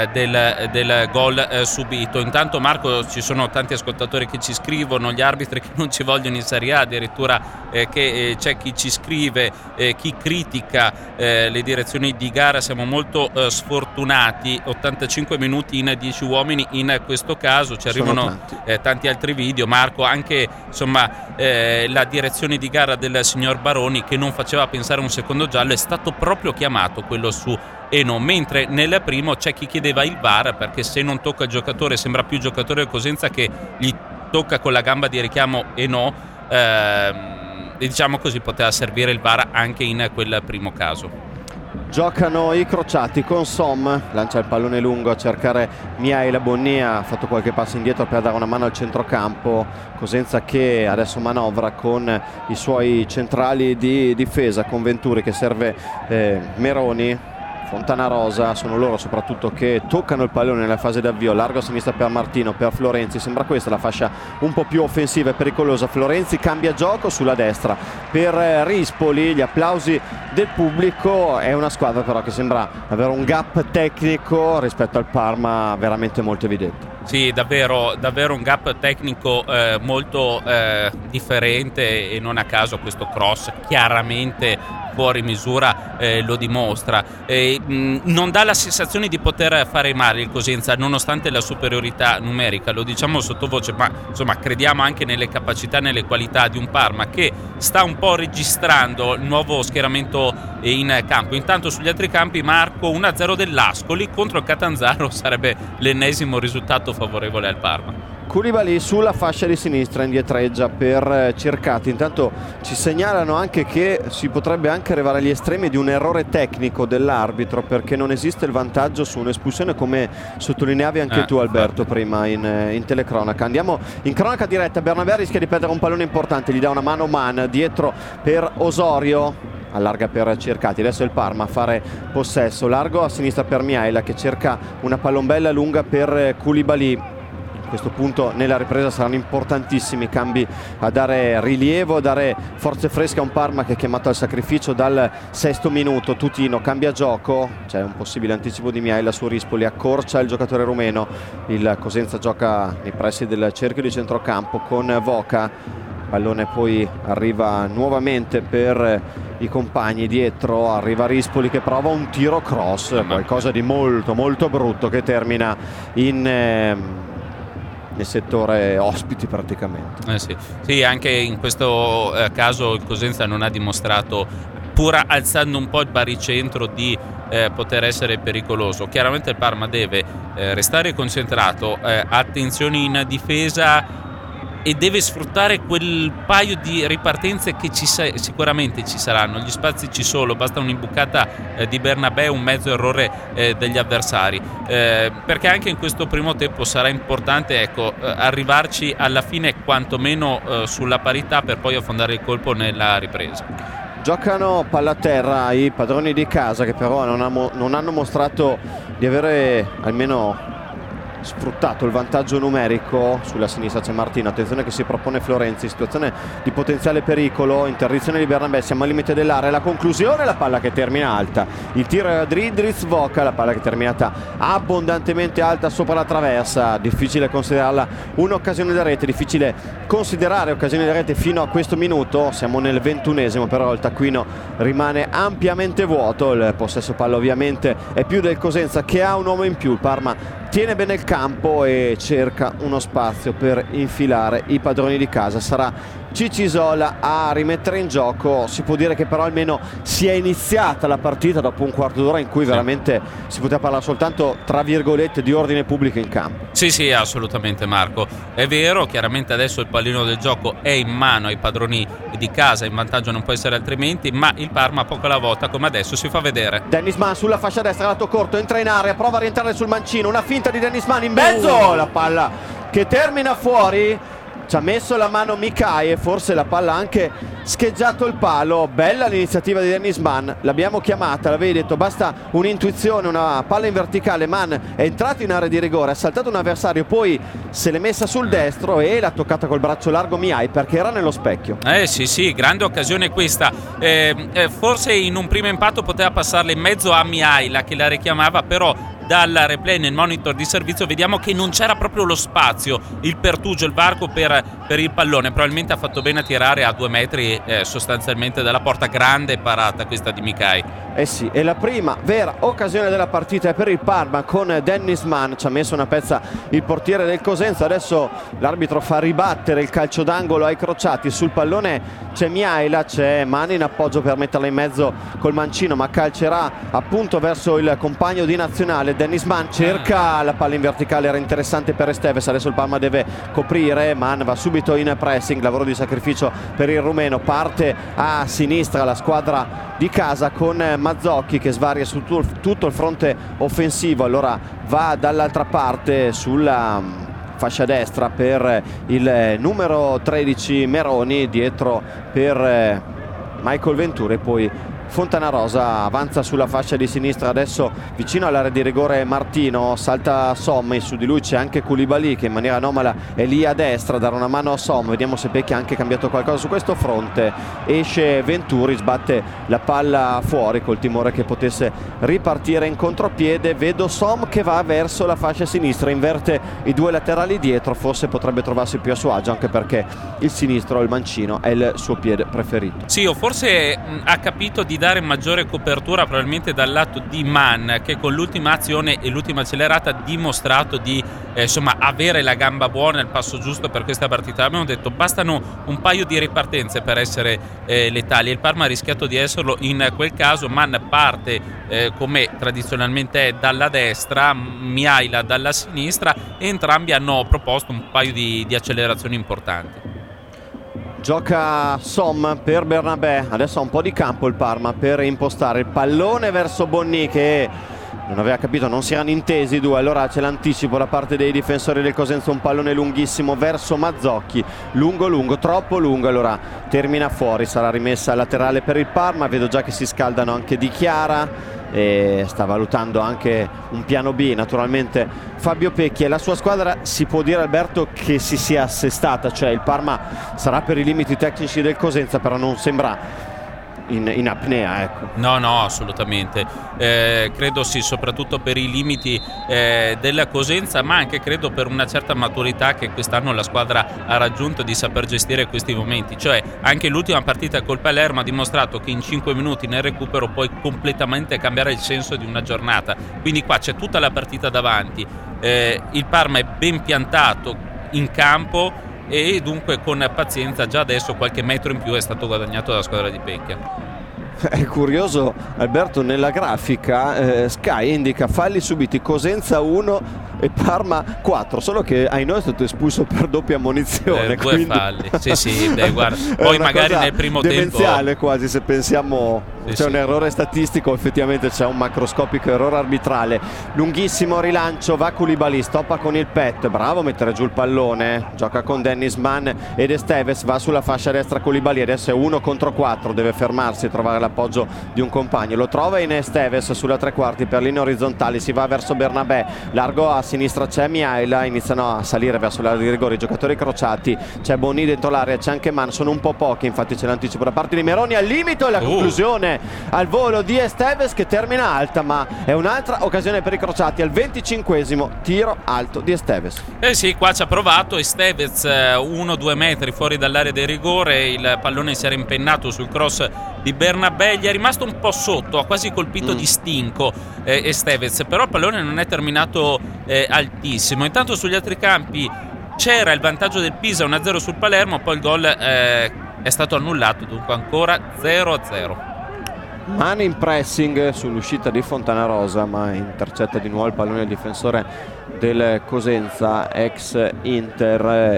del gol subito. Intanto Marco, ci sono tanti ascoltatori che ci scrivono, gli arbitri che non ci vogliono in Serie A, addirittura che c'è chi ci scrive, chi critica le direzioni di gara, siamo molto sfortunati, 85 minuti in 10 uomini in questo caso, ci arrivano tanti altri video, Marco, anche insomma la direzione di gara del signor Baroni che non faceva pensare a un secondo giallo, è stato proprio chiamato quello su Eno, mentre nel primo c'è chi chiedeva il VAR perché se non tocca il giocatore sembra più giocatore del Cosenza che gli tocca con la gamba di richiamo Eno, diciamo così poteva servire il VAR anche in quel primo caso. Giocano i crociati con Som, lancia il pallone lungo a cercare Miail, Bonni ha fatto qualche passo indietro per dare una mano al centrocampo, Cosenza che adesso manovra con i suoi centrali di difesa, con Venturi che serve Meroni, Fontanarosa, sono loro soprattutto che toccano il pallone nella fase d'avvio, largo a sinistra per Martino, per Florenzi, sembra questa la fascia un po' più offensiva e pericolosa, Florenzi cambia gioco sulla destra per Rispoli, gli applausi del pubblico, è una squadra però che sembra avere un gap tecnico rispetto al Parma veramente molto evidente. Sì, davvero un gap tecnico molto differente e non a caso questo cross chiaramente fuori misura lo dimostra. Non dà la sensazione di poter fare male il Cosenza nonostante la superiorità numerica, lo diciamo sottovoce, ma insomma crediamo anche nelle capacità, nelle qualità di un Parma che sta un po' registrando il nuovo schieramento in campo. Intanto sugli altri campi Marco 1-0 dell'Ascoli contro il Catanzaro, sarebbe l'ennesimo risultato favorevole al Parma. Koulibaly sulla fascia di sinistra indietreggia per Cercati, intanto ci segnalano anche che si potrebbe anche arrivare agli estremi di un errore tecnico dell'arbitro perché non esiste il vantaggio su un'espulsione come sottolineavi anche tu Alberto prima in telecronaca. Andiamo in cronaca diretta, Bernabé rischia di perdere un pallone importante, gli dà una mano Man dietro per Osorio, allarga per Cercati, adesso è il Parma a fare possesso, largo a sinistra per Miail che cerca una pallombella lunga per Koulibaly. A questo punto nella ripresa saranno importantissimi cambi a dare rilievo, a dare forze fresche a un Parma che è chiamato al sacrificio dal 6° minuto. Tutino cambia gioco, c'è un possibile anticipo di Miail su Rispoli, accorcia il giocatore rumeno, il Cosenza gioca nei pressi del cerchio di centrocampo con Voca, pallone poi arriva nuovamente per i compagni, dietro arriva Rispoli che prova un tiro cross, qualcosa di molto molto brutto che termina nel settore ospiti praticamente. Sì, anche in questo caso il Cosenza non ha dimostrato pur alzando un po' il baricentro di poter essere pericoloso. Chiaramente il Parma deve restare concentrato, attenzioni in difesa, e deve sfruttare quel paio di ripartenze che sicuramente ci saranno. Gli spazi ci sono, basta un'imbucata di Bernabé, un mezzo errore degli avversari, perché anche in questo primo tempo sarà importante arrivarci alla fine quantomeno sulla parità, per poi affondare il colpo nella ripresa. Giocano palla a terra i padroni di casa, che però non hanno mostrato di avere almeno sfruttato il vantaggio numerico. Sulla sinistra c'è Martino, attenzione che si propone Florenzi, situazione di potenziale pericolo, interdizione di Bernabé, siamo al limite dell'area, la conclusione, la palla che termina alta, il tiro di Idris Voca, la palla che è terminata abbondantemente alta sopra la traversa. Difficile considerarla un'occasione da rete, difficile considerare occasione da rete fino a questo minuto. Siamo nel 21esimo, però il taccuino rimane ampiamente vuoto. Il possesso palla ovviamente è più del Cosenza, che ha un uomo in più. Il Parma tiene bene il campo e cerca uno spazio per infilare i padroni di casa. Sarà Cicisola a rimettere in gioco. Si può dire che però almeno si è iniziata la partita dopo un quarto d'ora in cui veramente si poteva parlare soltanto, tra virgolette, di ordine pubblico in campo. Sì, assolutamente, Marco, è vero. Chiaramente adesso il pallino del gioco è in mano ai padroni di casa, in vantaggio non può essere altrimenti, ma il Parma poco alla volta, come adesso, si fa vedere. Dennis Mann sulla fascia destra, lato corto, entra in area, prova a rientrare sul mancino, una finta di Dennis Mann in mezzo, la palla che termina fuori. Ci ha messo la mano Mikai e forse la palla ha anche scheggiato il palo. Bella l'iniziativa di Dennis Mann, l'abbiamo chiamata, l'avevi detto, basta un'intuizione, una palla in verticale. Mann è entrato in area di rigore, ha saltato un avversario, poi se l'è messa sul destro e l'ha toccata col braccio largo Miai, perché era nello specchio. Sì, grande occasione questa. Forse in un primo impatto poteva passarla in mezzo a Miai, la che la richiamava, però dal replay nel monitor di servizio vediamo che non c'era proprio lo spazio, il pertugio, il varco per il pallone. Probabilmente ha fatto bene a tirare a 2 metri sostanzialmente dalla porta. Grande parata questa di Mikai. Sì, e la prima vera occasione della partita è per il Parma con Dennis Mann. Ci ha messo una pezza il portiere del Cosenza. Adesso l'arbitro fa ribattere il calcio d'angolo ai crociati. Sul pallone c'è Miaila, c'è Mann in appoggio per metterla in mezzo col mancino, ma calcerà appunto verso il compagno di nazionale. Dennis Mann cerca la palla in verticale, era interessante per Esteves. Adesso il Parma deve coprire, Mann va subito in pressing, lavoro di sacrificio per il rumeno. Parte a sinistra la squadra di casa con Mazzocchi che svaria su tutto il fronte offensivo. Allora va dall'altra parte sulla fascia destra per il numero 13 Meroni, dietro per Michael Ventura, e poi Fontanarosa avanza sulla fascia di sinistra. Adesso vicino all'area di rigore Martino, salta Sommi, su di lui c'è anche Koulibaly che in maniera anomala è lì a destra a dare una mano a Sommi. Vediamo se Pecchi ha anche cambiato qualcosa su questo fronte. Esce Venturi, sbatte la palla fuori col timore che potesse ripartire in contropiede. Vedo Som che va verso la fascia sinistra, inverte i due laterali dietro, forse potrebbe trovarsi più a suo agio, anche perché il sinistro, il mancino, è il suo piede preferito. Sì, o forse ha capito di dare maggiore copertura probabilmente dal lato di Mann, che con l'ultima azione e l'ultima accelerata ha dimostrato di avere la gamba buona, il passo giusto per questa partita. Abbiamo detto bastano un paio di ripartenze per essere letali, e il Parma ha rischiato di esserlo in quel caso. Mann parte come tradizionalmente è dalla destra, Miaila dalla sinistra, e entrambi hanno proposto un paio di accelerazioni importanti. Gioca Som per Bernabé, adesso ha un po' di campo il Parma per impostare il pallone verso Bonni, che non aveva capito, non si erano intesi i due. Allora c'è l'anticipo da parte dei difensori del Cosenza, un pallone lunghissimo verso Mazzocchi, lungo, troppo lungo, allora termina fuori. Sarà rimessa laterale per il Parma. Vedo già che si scaldano anche Di Chiara e sta valutando anche un piano B naturalmente Fabio Pecchi. E la sua squadra, si può dire, Alberto, che si sia assestata, cioè il Parma sarà per i limiti tecnici del Cosenza, però non sembra in apnea, ecco. No, assolutamente. Credo sì, soprattutto per i limiti della Cosenza, ma anche credo per una certa maturità che quest'anno la squadra ha raggiunto di saper gestire questi momenti. Cioè anche l'ultima partita col Palermo ha dimostrato che in 5 minuti nel recupero puoi completamente cambiare il senso di una giornata. Quindi qua c'è tutta la partita davanti. Il Parma è ben piantato in campo e dunque con pazienza già adesso qualche metro in più è stato guadagnato dalla squadra di Pecchia. È curioso, Alberto, nella grafica Sky indica falli subiti Cosenza 1 e Parma 4, solo che Ainhoa è stato espulso per doppia ammonizione. Due falli, sì, guarda. Poi magari nel primo demenziale tempo quasi, se pensiamo c'è un errore statistico, effettivamente c'è un macroscopico errore arbitrale. Lunghissimo rilancio, va Koulibaly, stoppa con il pet, bravo a mettere giù il pallone, gioca con Dennis Mann ed Esteves, va sulla fascia destra Koulibaly, adesso è 1 contro 4, deve fermarsi e trovare l'appoggio di un compagno, lo trova in Esteves sulla tre quarti per linee orizzontali, si va verso Bernabé, largo a sinistra c'è Mihaila, iniziano a salire verso l'area di rigore i giocatori crociati, c'è Boni dentro l'area, c'è anche Mann, sono un po' pochi, infatti c'è l'anticipo da parte di Meroni al limite e la conclusione al volo di Esteves che termina alta, ma è un'altra occasione per i crociati al 25esimo, tiro alto di Esteves. Sì, qua ci ha provato Esteves, 1-2 metri fuori dall'area di rigore, il pallone si era impennato sul cross di Bernabé, gli è rimasto un po' sotto, ha quasi colpito di stinco Esteves, però il pallone non è terminato altissimo. Intanto sugli altri campi c'era il vantaggio del Pisa 1-0 sul Palermo, poi il gol è stato annullato, dunque ancora 0-0. Mani in pressing sull'uscita di Fontanarosa, ma intercetta di nuovo il pallone del difensore del Cosenza, ex Inter,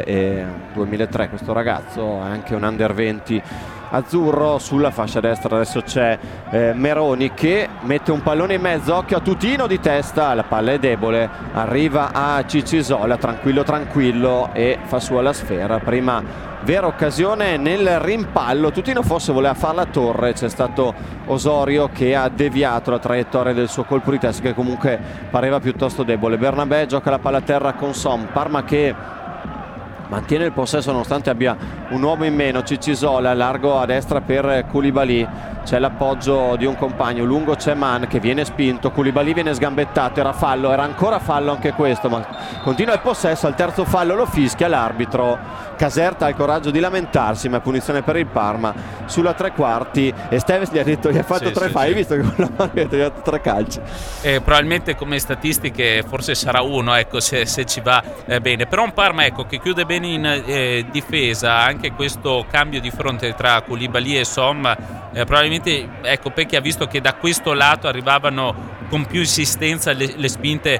2003 questo ragazzo, è anche un under 20 azzurro. Sulla fascia destra adesso c'è Meroni che mette un pallone in mezzo, occhio a Tutino di testa, la palla è debole, arriva a Cicisola, tranquillo e fa sua la sfera. Prima vera occasione nel rimpallo, Tutino forse voleva fare la torre, c'è stato Osorio che ha deviato la traiettoria del suo colpo di testa che comunque pareva piuttosto debole. Bernabé gioca la palla a terra con Som, Parma che mantiene il possesso nonostante abbia un uomo in meno, Cicisola largo a destra per Koulibaly, c'è l'appoggio di un compagno, lungo c'è Mann che viene spinto, Koulibaly viene sgambettato, era ancora fallo anche questo, ma continua il possesso, al terzo fallo lo fischia l'arbitro. Caserta ha il coraggio di lamentarsi, ma è punizione per il Parma sulla tre quarti. E Steves gli ha detto gli ha fatto tre falli, visto che con la mano gli ha tirato 3 calci. Probabilmente come statistiche forse sarà uno, ecco, se ci va bene. Però un Parma, ecco, che chiude bene in difesa. Anche questo cambio di fronte tra Koulibaly e Som probabilmente, ecco, Pecchi ha visto che da questo lato arrivavano con più insistenza le spinte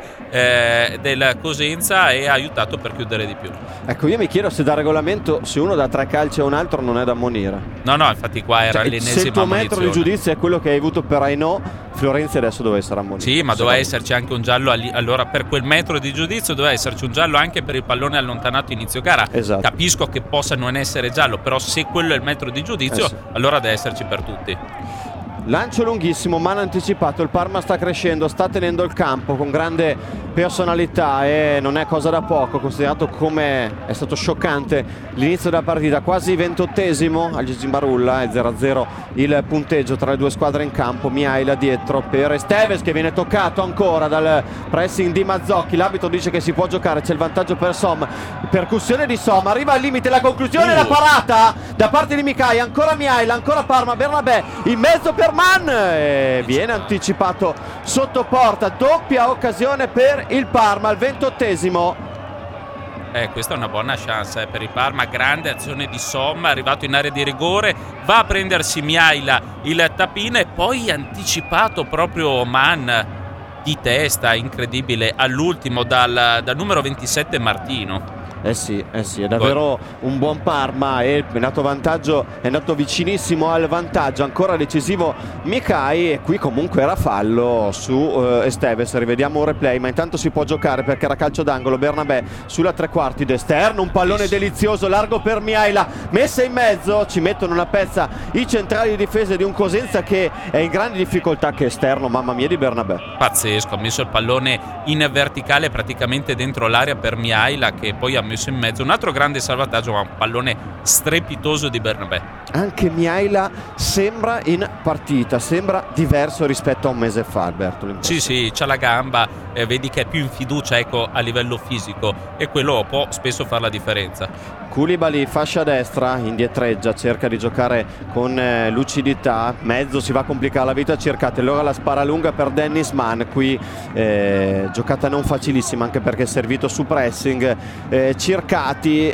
della Cosenza e ha aiutato per chiudere di più. Ecco, io mi chiedo se da regolamento se uno dà 3 calci a un altro non è da ammonire. No, infatti qua era l'ennesima se il tuo ammonizione. metro di giudizio è quello che hai avuto per Ainhoa, Florenzi adesso doveva essere ammonito. Sì, ma doveva esserci anche un giallo allora per quel metro di giudizio doveva esserci un giallo anche per il pallone allontanato inizio gara. Esatto. Capisco che possa non essere giallo, però se quello è il metro di giudizio allora deve esserci per tutti. Lancio lunghissimo, mano anticipato, il Parma sta crescendo, sta tenendo il campo con grande personalità e non è cosa da poco, considerato come è stato scioccante l'inizio della partita. Quasi 28esimo al Gizimbarulla, è 0-0 il punteggio tra le due squadre in campo. Mihaila dietro per Esteves che viene toccato ancora dal pressing di Mazzocchi, l'arbitro dice che si può giocare, c'è il vantaggio per Som, percussione di Som, arriva al limite la conclusione, la parata da parte di Mikai, ancora Mihaila, ancora Parma, Bernabé in mezzo per Mann e viene anticipato sotto porta, doppia occasione per il Parma al 28esimo. Questa è una buona chance per il Parma, grande azione di Somma, arrivato in area di rigore, va a prendersi Mihaila il tapin e poi anticipato proprio Mann di testa, incredibile, all'ultimo dal numero 27 Martino. Eh sì, è davvero un buon Parma e è andato vicinissimo al vantaggio, ancora decisivo Mikai e qui comunque era fallo su Esteves, rivediamo un replay, ma intanto si può giocare perché era calcio d'angolo. Bernabé sulla tre quarti d'esterno, un pallone delizioso, largo per Mihaila, messa in mezzo, ci mettono una pezza i centrali di difesa di un Cosenza che è in grande difficoltà, che esterno, mamma mia, di Bernabé. Pazzesco, ha messo il pallone in verticale praticamente dentro l'area per Mihaila che poi ha messo in mezzo, un altro grande salvataggio, ma un pallone strepitoso di Bernabé. Anche Mihaila sembra in partita, sembra diverso rispetto a un mese fa, Alberto. Sì, c'ha la gamba, vedi che è più in fiducia, ecco, a livello fisico, e quello può spesso fare la differenza. Koulibaly, fascia destra, indietreggia, cerca di giocare con lucidità, mezzo si va a complicare la vita a Circati, allora la spara lunga per Dennis Mann, qui giocata non facilissima anche perché è servito su pressing. Circati,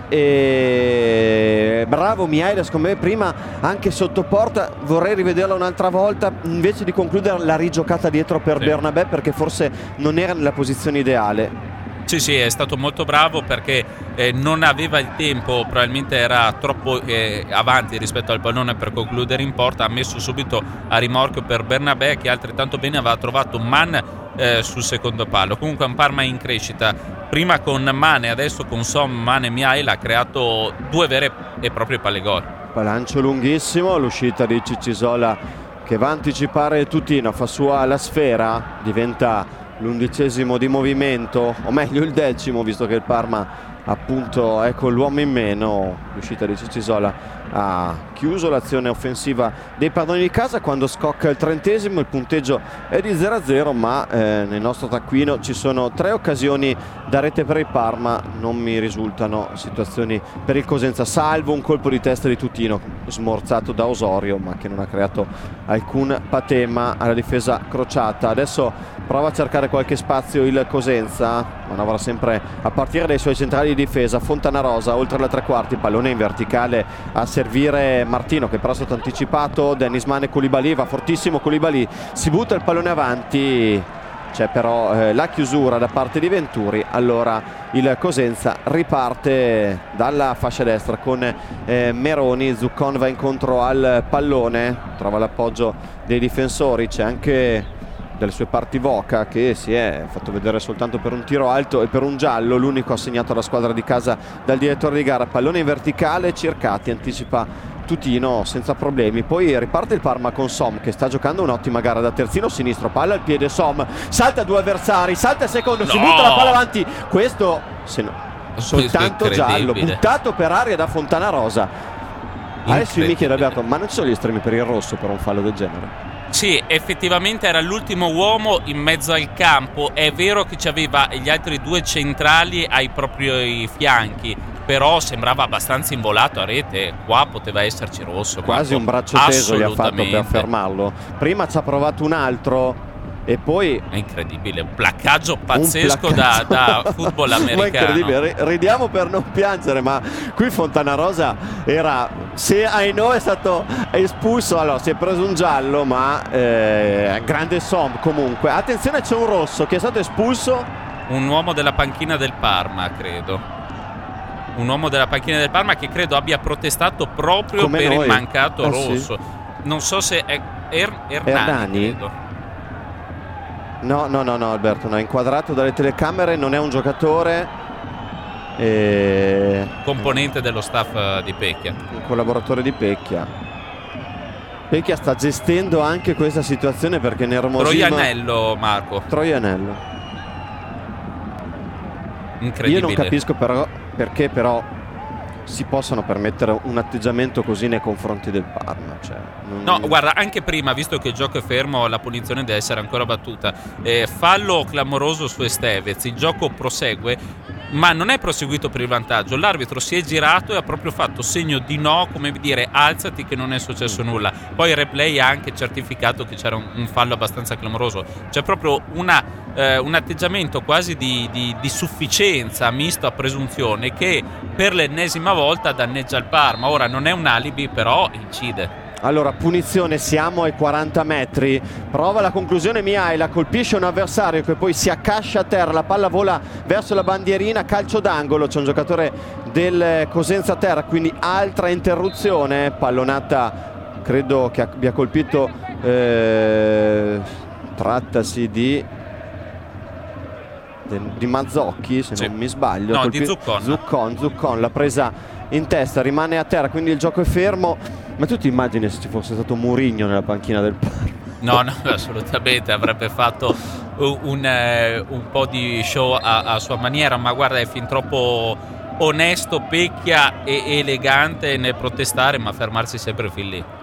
bravo Mihaela, secondo me prima anche sotto porta, vorrei rivederla un'altra volta invece di concludere la rigiocata dietro per Bernabé, perché forse non era nella posizione ideale. Sì, è stato molto bravo perché non aveva il tempo, probabilmente era troppo avanti rispetto al pallone per concludere in porta, ha messo subito a rimorchio per Bernabé, che altrettanto bene aveva trovato Mann sul secondo palo. Comunque un Parma in crescita, prima con Mann e adesso con Mann e Mihaela, ha creato 2 vere e proprie palle gol. Lancio lunghissimo, l'uscita di Ciccisola che va a anticipare Tutino, fa sua la sfera, diventa l'11° di movimento, o meglio il 10°, visto che il Parma appunto è con l'uomo in meno. L'uscita di Ciccisola ha chiuso l'azione offensiva dei padroni di casa. Quando scocca il 30°, il punteggio è di 0-0, ma nel nostro taccuino ci sono 3 occasioni da rete per il Parma, non mi risultano situazioni per il Cosenza, salvo un colpo di testa di Tutino smorzato da Osorio, ma che non ha creato alcun patema alla difesa crociata. Adesso prova a cercare qualche spazio il Cosenza, manovra sempre a partire dai suoi centrali di difesa. Fontanarosa oltre la 3/4, pallone in verticale a servire Martino, che però è stato anticipato. Dennis Mann e Koulibaly, va fortissimo Koulibaly, si butta il pallone avanti, c'è però la chiusura da parte di Venturi. Allora il Cosenza riparte dalla fascia destra con Meroni. Zuccon va incontro al pallone, trova l'appoggio dei difensori, c'è anche delle sue parti Voca, che si è fatto vedere soltanto per un tiro alto e per un giallo, l'unico assegnato alla squadra di casa dal direttore di gara. Pallone in verticale, Circati anticipa Tutino senza problemi, poi riparte il Parma con Som, che sta giocando un'ottima gara da terzino sinistro. Palla al piede, Som salta 2 avversari, salta il secondo, si butta la palla avanti, questo soltanto giallo, buttato per aria da Fontanarosa. Adesso mi chiedo, Alberto, ma non ci sono gli estremi per il rosso per un fallo del genere? Sì, effettivamente era l'ultimo uomo in mezzo al campo. È vero che c'aveva gli altri 2 centrali ai propri fianchi, però sembrava abbastanza involato a rete. Qua poteva esserci rosso. Quasi un braccio teso gli ha fatto per fermarlo. Prima ci ha provato un altro e poi è incredibile, un placcaggio pazzesco da football americano. Ma incredibile, ridiamo per non piangere, ma qui Fontanarosa era, se Aino è stato espulso, allora si è preso un giallo, ma grande Som comunque. Attenzione, c'è un rosso, che è stato espulso, un uomo della panchina del Parma, credo. Un uomo della panchina del Parma che credo abbia protestato proprio come per il mancato rosso. Sì. Non so se è Hernani, credo. No, Alberto, no, è inquadrato dalle telecamere, non è un giocatore, componente dello staff di Pecchia, un collaboratore di Pecchia. Pecchia sta gestendo anche questa situazione, perché nervosismo. Troianello, Marco. Troianello. Incredibile. Io non capisco però perché si possono permettere un atteggiamento così nei confronti del Parma, No, guarda, anche prima, visto che il gioco è fermo, la punizione deve essere ancora battuta. Fallo clamoroso su Estevez, il gioco prosegue, ma non è proseguito per il vantaggio. L'arbitro si è girato e ha proprio fatto segno di no, come dire alzati che non è successo nulla. Poi il replay ha anche certificato che c'era un fallo abbastanza clamoroso. C'è proprio un atteggiamento quasi di sufficienza misto a presunzione, che per l'ennesima volta danneggia il Parma. Ora non è un alibi, però incide. Allora, punizione, siamo ai 40 metri, prova la conclusione Mihaela, colpisce un avversario che poi si accascia a terra, la palla vola verso la bandierina, calcio d'angolo, c'è un giocatore del Cosenza a terra, quindi altra interruzione, pallonata credo che abbia colpito, trattasi di Mazzocchi, se non mi sbaglio. No, di Zuccon l'ha presa in testa, rimane a terra, quindi il gioco è fermo. Ma tu ti immagini se ci fosse stato Mourinho nella panchina del Parma? No, assolutamente, avrebbe fatto un po' di show a sua maniera, ma guarda, è fin troppo onesto Pecchia e elegante nel protestare, ma fermarsi sempre fin lì.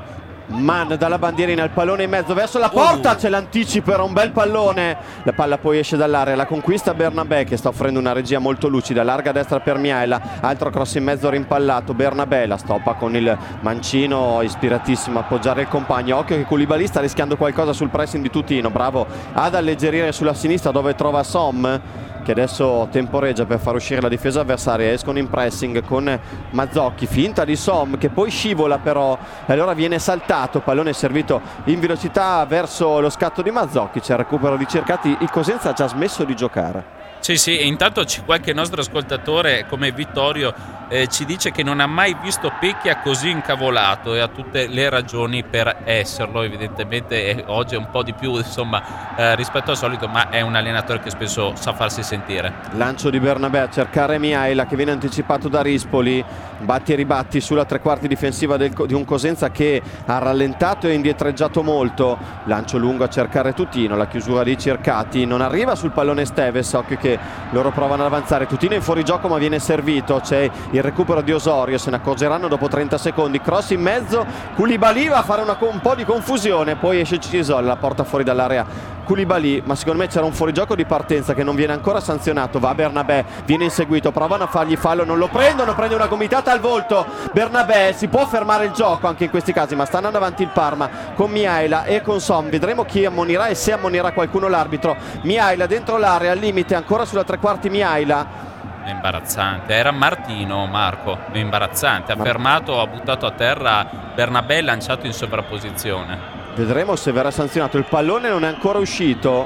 Man dalla bandierina, il pallone in mezzo verso la porta, c'è l'anticipo, era un bel pallone, la palla poi esce dall'area, la conquista Bernabé che sta offrendo una regia molto lucida, larga a destra per Miaela, altro cross in mezzo rimpallato, Bernabé la stoppa con il mancino, ispiratissimo a appoggiare il compagno, occhio che Koulibaly sta rischiando qualcosa sul pressing di Tutino, bravo ad alleggerire sulla sinistra dove trova Som, che adesso temporeggia per far uscire la difesa avversaria, escono in pressing con Mazzocchi, finta di Som che poi scivola però e allora viene saltato, pallone servito in velocità verso lo scatto di Mazzocchi, c'è il recupero di Cercati, il Cosenza ha già smesso di giocare. Sì, e intanto qualche nostro ascoltatore come Vittorio ci dice che non ha mai visto Pecchia così incavolato e ha tutte le ragioni per esserlo, evidentemente oggi è un po' di più insomma rispetto al solito, ma è un allenatore che spesso sa farsi sentire. Lancio di Bernabé a cercare Miaela che viene anticipato da Rispoli, batti e ribatti sulla tre quarti difensiva di un Cosenza che ha rallentato e indietreggiato molto, lancio lungo a cercare Tutino, la chiusura di Cercati, non arriva sul pallone Steves, occhio che loro provano ad avanzare, Tutino in fuorigioco ma viene servito, c'è il recupero di Osorio, se ne accorgeranno dopo 30 secondi, cross in mezzo, Koulibaly va a fare un po' di confusione, poi esce Cisola, la porta fuori dall'area Koulibaly, ma secondo me c'era un fuorigioco di partenza che non viene ancora sanzionato, va Bernabé, viene inseguito, provano a fargli fallo, non lo prendono, prende una gomitata al volto Bernabé, si può fermare il gioco anche in questi casi, ma sta andando avanti il Parma con Miaela e con Som, vedremo chi ammonirà e se ammonirà qualcuno l'arbitro. Miaela dentro l'area, al limite, ancora sulla tre quarti Miaela. È imbarazzante, era Martino, Marco, è imbarazzante, ha fermato, ha buttato a terra Bernabé, lanciato in sovrapposizione. Vedremo se verrà sanzionato, il pallone non è ancora uscito.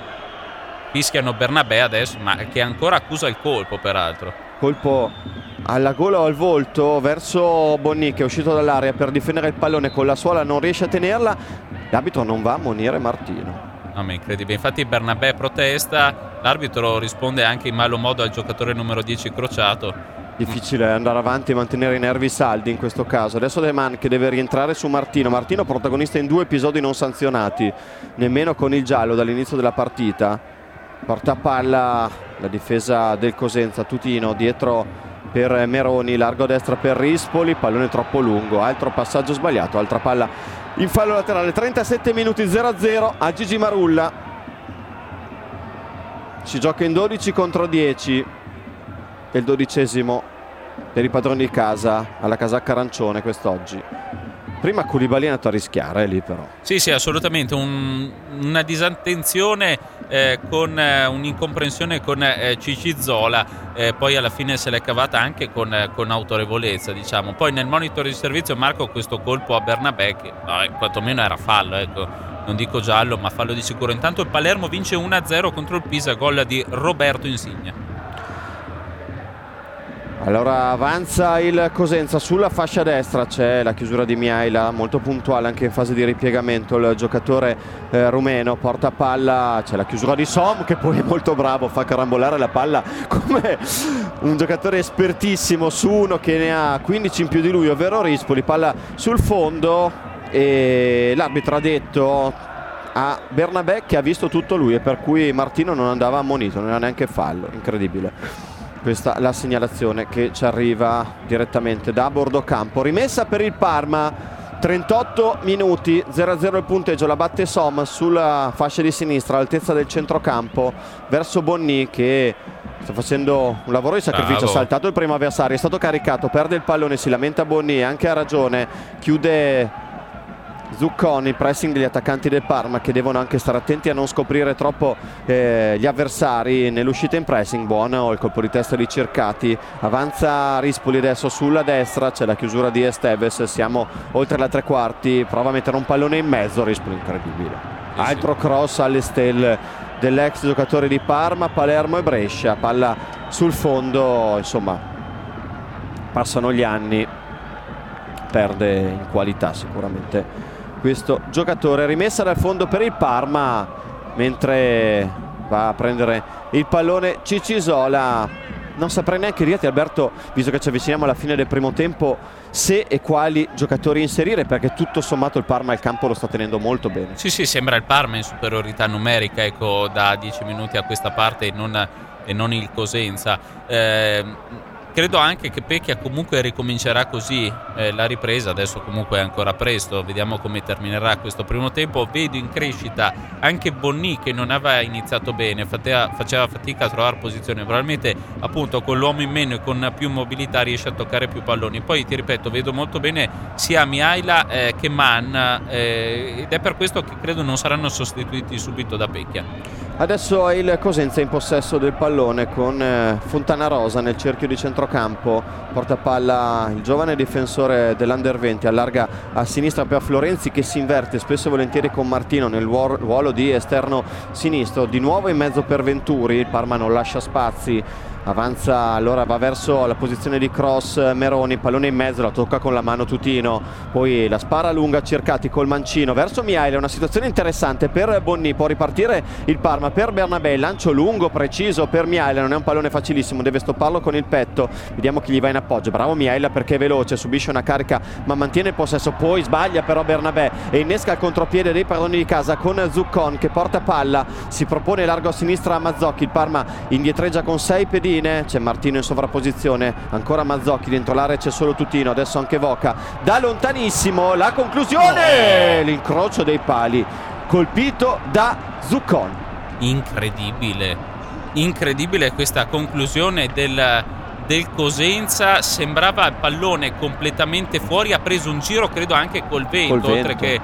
Fischiano Bernabé adesso, ma che ancora accusa il colpo peraltro. Colpo alla gola o al volto verso Bonni che è uscito dall'area per difendere il pallone con la suola, non riesce a tenerla, l'arbitro non va a ammonire Martino. No, ma incredibile, infatti Bernabé protesta, l'arbitro risponde anche in malo modo al giocatore numero 10 Crociato. Difficile andare avanti e mantenere i nervi saldi in questo caso. Adesso De Man che deve rientrare su Martino, Martino protagonista in 2 episodi non sanzionati, nemmeno con il giallo dall'inizio della partita. Porta palla la difesa del Cosenza, Tutino dietro per Meroni, largo a destra per Rispoli, pallone troppo lungo, altro passaggio sbagliato, altra palla in fallo laterale. 37 minuti 0-0 a Gigi Marulla, si gioca in 12 contro 10, è il 12esimo per i padroni di casa alla casacca arancione quest'oggi. Prima Koulibaly è andato a rischiare lì però. Sì, assolutamente, una disattenzione con un'incomprensione con Cicizola, poi alla fine se l'è cavata anche con autorevolezza, diciamo. Poi nel monitor di servizio Marco questo colpo a Bernabé che quantomeno era fallo, ecco, non dico giallo ma fallo di sicuro. Intanto il Palermo vince 1-0 contro il Pisa, gol di Roberto Insigne. Allora avanza il Cosenza sulla fascia destra, c'è la chiusura di Miaela, molto puntuale anche in fase di ripiegamento il giocatore rumeno, porta palla, c'è la chiusura di Som che poi è molto bravo, fa carambolare la palla come un giocatore espertissimo su uno che ne ha 15 in più di lui, ovvero Rispoli, palla sul fondo e l'arbitro ha detto a Bernabé che ha visto tutto lui e per cui Martino non andava ammonito, non era neanche fallo, incredibile. Questa è la segnalazione che ci arriva direttamente da Bordocampo. Rimessa per il Parma, 38 minuti, 0-0 il punteggio, la batte Som sulla fascia di sinistra all'altezza del centrocampo verso Bonni che sta facendo un lavoro di sacrificio. Ha saltato il primo avversario, è stato caricato, perde il pallone, si lamenta Bonni, anche a ragione, chiude Zucconi, il pressing degli attaccanti del Parma che devono anche stare attenti a non scoprire troppo gli avversari nell'uscita in pressing. Buono il colpo di testa di Cercati, avanza Rispoli adesso sulla destra, c'è la chiusura di Esteves, siamo oltre la tre quarti, prova a mettere un pallone in mezzo Rispoli, incredibile, altro cross alle stelle dell'ex giocatore di Parma, Palermo e Brescia, palla sul fondo, insomma passano gli anni, perde in qualità sicuramente questo giocatore. Rimessa dal fondo per il Parma mentre va a prendere il pallone Cicisola. Non saprei neanche dirti, Alberto, visto che ci avviciniamo alla fine del primo tempo, se e quali giocatori inserire, perché tutto sommato il Parma al campo lo sta tenendo molto bene. Sì, sembra il Parma in superiorità numerica, ecco, da 10 minuti a questa parte e non il Cosenza. credo anche che Pecchia comunque ricomincerà così la ripresa. Adesso comunque è ancora presto, vediamo come terminerà questo primo tempo. Vedo in crescita anche Bonny, che non aveva iniziato bene, faceva fatica a trovare posizione, probabilmente appunto con l'uomo in meno e con più mobilità riesce a toccare più palloni. Poi ti ripeto, vedo molto bene sia Mihaila che Mann, ed è per questo che credo non saranno sostituiti subito da Pecchia. Adesso è il Cosenza in possesso del pallone con Fontanarosa nel cerchio di centrocampo, porta palla il giovane difensore dell'Under 20, allarga a sinistra per Florenzi, che si inverte spesso e volentieri con Martino nel ruolo di esterno sinistro, di nuovo in mezzo per Venturi. Il Parma non lascia spazi, avanza, allora va verso la posizione di cross Meroni, pallone in mezzo, la tocca con la mano Tutino, poi la spara lunga, cercati col mancino verso Mihaila. Una situazione interessante per Bonny, può ripartire il Parma per Bernabé, lancio lungo preciso per Mihaila, non è un pallone facilissimo, deve stopparlo con il petto, vediamo chi gli va in appoggio. Bravo Mihaila perché è veloce, subisce una carica ma mantiene il possesso, poi sbaglia però Bernabé e innesca il contropiede dei padroni di casa con Zuccon che porta palla, si propone largo a sinistra a Mazzocchi. Il Parma indietreggia con 6 pedine, c'è Martino in sovrapposizione, ancora Mazzocchi, dentro l'area c'è solo Tutino, adesso anche Voca da lontanissimo, la conclusione, l'incrocio dei pali colpito da Zuccon. Incredibile questa conclusione del Cosenza, sembrava il pallone completamente fuori, ha preso un giro credo anche col vento. Oltre che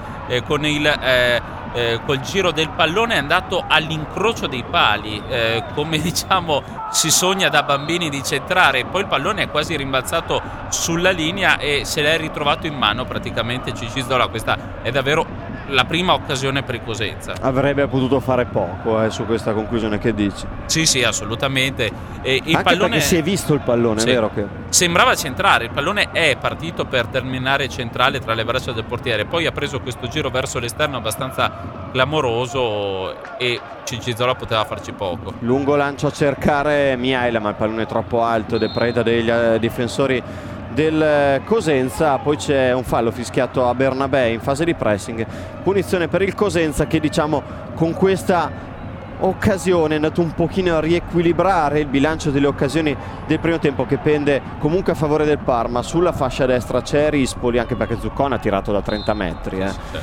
col giro del pallone è andato all'incrocio dei pali, come diciamo si sogna da bambini di centrare, poi il pallone è quasi rimbalzato sulla linea e se l'è ritrovato in mano praticamente Cicisola. Questa è davvero la prima occasione per il Cosenza. Avrebbe potuto fare poco su questa conclusione, che dici? Sì, assolutamente. Il anche pallone, perché si è visto il pallone, sì, è vero che sembrava centrare, il pallone è partito per terminare centrale tra le braccia del portiere, poi ha preso questo giro verso l'esterno abbastanza clamoroso e Cicisola poteva farci poco. Lungo lancio a cercare Mihaila, ma il pallone è troppo alto ed è preda degli difensori del Cosenza. Poi c'è un fallo fischiato a Bernabé in fase di pressing, punizione per il Cosenza che diciamo con questa occasione è andato un pochino a riequilibrare il bilancio delle occasioni del primo tempo, che pende comunque a favore del Parma. Sulla fascia destra c'è Rispoli, anche perché Zuccon ha tirato da 30 metri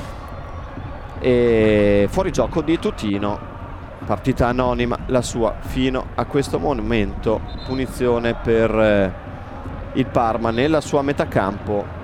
e fuori gioco di Tutino, partita anonima la sua fino a questo momento, punizione per il Parma nella sua metà campo.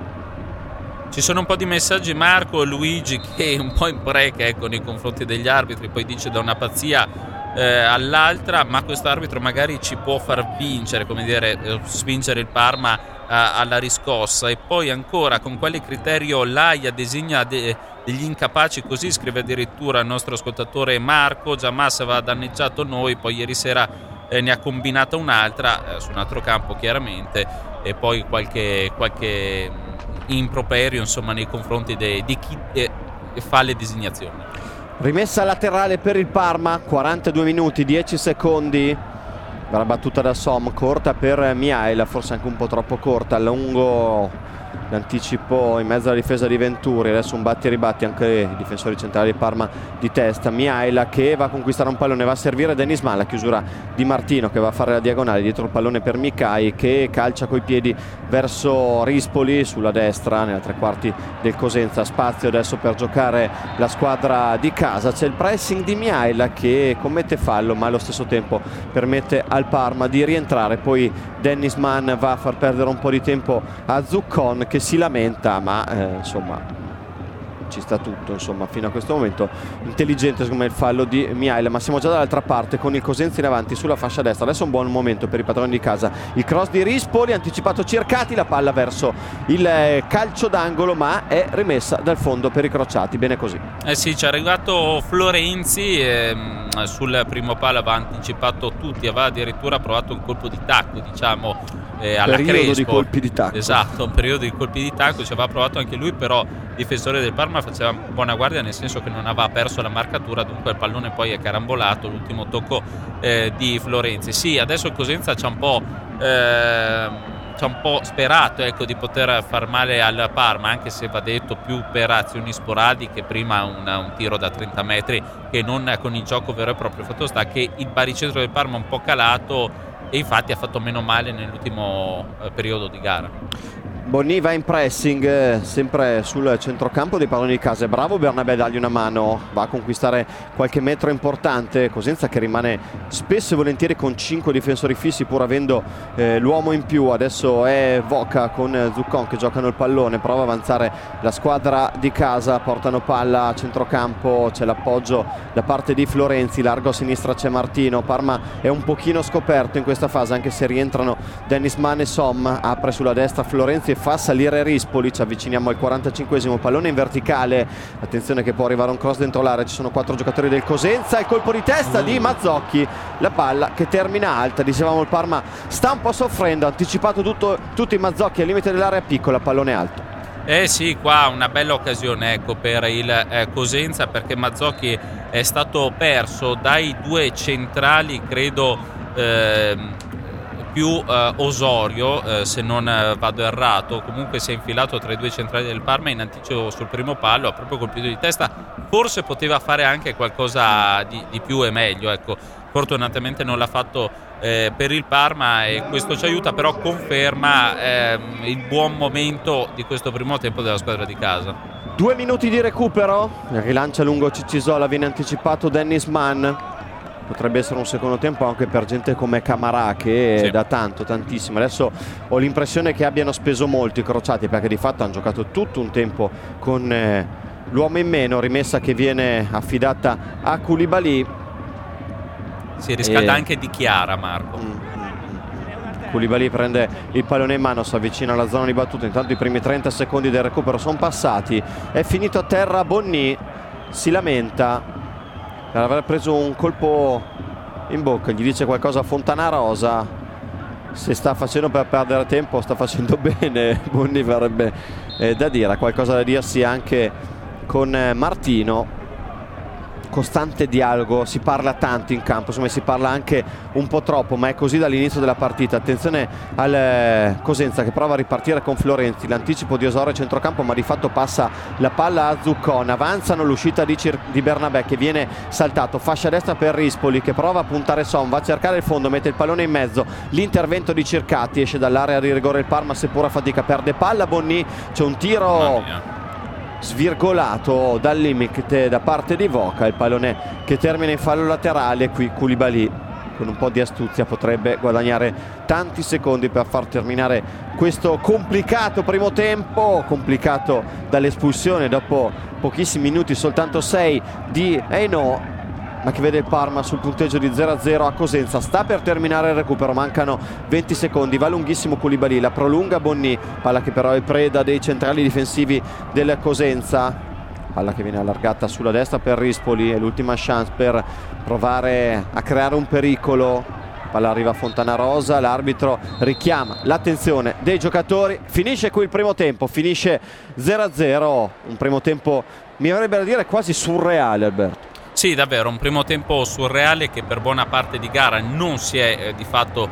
Ci sono un po' di messaggi, Marco, Luigi che è un po' in break nei confronti degli arbitri, poi dice da una pazzia all'altra, ma questo arbitro magari ci può far vincere, come dire, spingere il Parma alla riscossa. E poi ancora, con quale criterio l'AIA designa degli incapaci così, scrive addirittura il nostro ascoltatore Marco. Giammas aveva danneggiato noi, poi ieri sera ne ha combinata un'altra su un altro campo chiaramente, e poi qualche improperio insomma nei confronti di chi fa le designazioni. Rimessa laterale per il Parma, 42 minuti 10 secondi, verrà battuta da Som, corta per Mihaila, forse anche un po' troppo corta, lungo l'anticipo in mezzo alla difesa di Venturi. Adesso un batti e ribatti anche i difensori centrali di Parma di testa. Mihaila che va a conquistare un pallone, va a servire Dennis Mann, la chiusura di Martino che va a fare la diagonale dietro il pallone per Micai, che calcia coi piedi verso Rispoli sulla destra nella tre quarti del Cosenza. Spazio adesso per giocare la squadra di casa, c'è il pressing di Mihaila che commette fallo ma allo stesso tempo permette al Parma di rientrare. Poi Dennis Mann va a far perdere un po' di tempo a Zuccon che si lamenta, ma insomma ci sta tutto insomma fino a questo momento. Intelligente secondo me il fallo di Mihaila, ma siamo già dall'altra parte con il Cosenza in avanti sulla fascia destra. Adesso è un buon momento per i padroni di casa, il cross di Rispoli, anticipato Cercati, la palla verso il calcio d'angolo ma è rimessa dal fondo per i crociati. Bene così. Sì, ci è arrivato Florenzi sul primo palo, aveva anticipato tutti, aveva addirittura provato un colpo di tacco, diciamo, alla Crespo. Di colpi di tacco. Esatto, un periodo di colpi di tacco, ci aveva provato anche lui, però il difensore del Parma faceva buona guardia, nel senso che non aveva perso la marcatura, dunque il pallone poi è carambolato, l'ultimo tocco di Florenzi. Sì, adesso il Cosenza c'ha un po' sperato di poter far male al Parma, anche se va detto più per azioni sporadiche, prima un tiro da 30 metri che non con il gioco vero e proprio. Fatto sta che il baricentro del Parma è un po' calato e infatti ha fatto meno male nell'ultimo periodo di gara. Bonny va in pressing, sempre sul centrocampo dei palloni di casa. È bravo Bernabé a dargli una mano, va a conquistare qualche metro importante. Cosenza che rimane spesso e volentieri con 5 difensori fissi pur avendo l'uomo in più. Adesso è Voca con Zuccon che giocano il pallone, prova a avanzare la squadra di casa, portano palla a centrocampo, c'è l'appoggio da parte di Florenzi, largo a sinistra c'è Martino. Parma è un pochino scoperto in questa fase, anche se rientrano Dennis Mann e Som. Apre sulla destra Florenzi e fa salire Rispoli. Ci avviciniamo al 45esimo, pallone in verticale, attenzione che può arrivare un cross dentro l'area, ci sono 4 giocatori del Cosenza, il colpo di testa di Mazzocchi, la palla che termina alta. Dicevamo il Parma sta un po' soffrendo, ha anticipato tutti i Mazzocchi al limite dell'area piccola, pallone alto. Sì, qua una bella occasione, ecco, per il Cosenza, perché Mazzocchi è stato perso dai 2 centrali, credo più Osorio, se non vado errato. Comunque si è infilato tra i 2 centrali del Parma in anticipo sul primo palo, ha proprio colpito di testa. Forse poteva fare anche qualcosa di più e meglio, ecco. Fortunatamente non l'ha fatto per il Parma e questo ci aiuta, però conferma il buon momento di questo primo tempo della squadra di casa. 2 minuti di recupero, rilancia lungo Ciccisola, viene anticipato Dennis Mann. Potrebbe essere un secondo tempo anche per gente come Camarà che sì, da tantissimo. Adesso ho l'impressione che abbiano speso molto i crociati, perché di fatto hanno giocato tutto un tempo con l'uomo in meno. Rimessa che viene affidata a Koulibaly. Si riscalda anche di Chiara, Marco. Koulibaly prende il pallone in mano, si avvicina alla zona di battuta. Intanto i primi 30 secondi del recupero sono passati, è finito a terra Bonny, si lamenta per aver preso un colpo in bocca. Gli dice qualcosa a Fontanarosa, se sta facendo per perdere tempo sta facendo bene. Bonny verrebbe da dire, ha qualcosa da dirsi anche con Martino. Costante dialogo, si parla tanto in campo, insomma si parla anche un po' troppo, ma è così dall'inizio della partita. Attenzione al Cosenza che prova a ripartire con Florenzi, l'anticipo di Osorio a centrocampo, ma di fatto passa la palla a Zuccon. Avanzano, l'uscita di Bernabé che viene saltato, fascia destra per Rispoli che prova a puntare Son, va a cercare il fondo, mette il pallone in mezzo, l'intervento di Circati, esce dall'area di rigore il Parma seppur a fatica, perde palla Bonny, c'è un tiro svirgolato dal limite da parte di Voca, il pallone che termina in fallo laterale. Qui Koulibaly con un po' di astuzia potrebbe guadagnare tanti secondi per far terminare questo complicato primo tempo, complicato dall'espulsione dopo pochissimi minuti, soltanto 6 di Hainaut, ma che vede il Parma sul punteggio di 0-0 a Cosenza. Sta per terminare il recupero, mancano 20 secondi, va lunghissimo Koulibaly, la prolunga Bonny, palla che però è preda dei centrali difensivi del Cosenza, palla che viene allargata sulla destra per Rispoli, è l'ultima chance per provare a creare un pericolo. Palla arriva a Fontanarosa, l'arbitro richiama l'attenzione dei giocatori. Finisce qui il primo tempo, finisce 0-0, un primo tempo mi avrebbe da dire quasi surreale, Alberto. Sì, davvero, un primo tempo surreale che per buona parte di gara non si è di fatto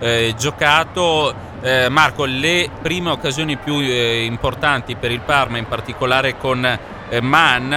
giocato. Marco, le prime occasioni più importanti per il Parma, in particolare con Mann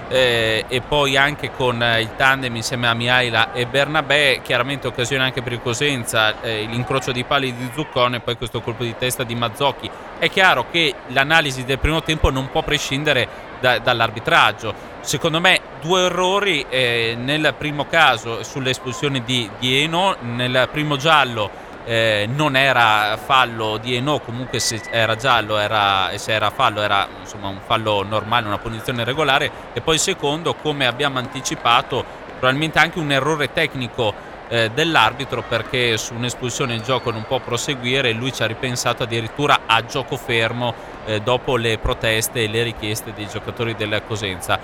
e poi anche con il tandem insieme a Mihaila e Bernabé, chiaramente occasione anche per il Cosenza, l'incrocio di pali di Zuccon e poi questo colpo di testa di Mazzocchi. È chiaro che l'analisi del primo tempo non può prescindere dall'arbitraggio. Secondo me 2 errori nel primo caso sull'espulsione di Hainaut. Nel primo giallo non era fallo di Hainaut, comunque se era giallo e se era fallo era insomma un fallo normale, una punizione regolare. E poi il secondo, come abbiamo anticipato, probabilmente anche un errore tecnico dell'arbitro, perché su un'espulsione il gioco non può proseguire e lui ci ha ripensato addirittura a gioco fermo dopo le proteste e le richieste dei giocatori del Cosenza.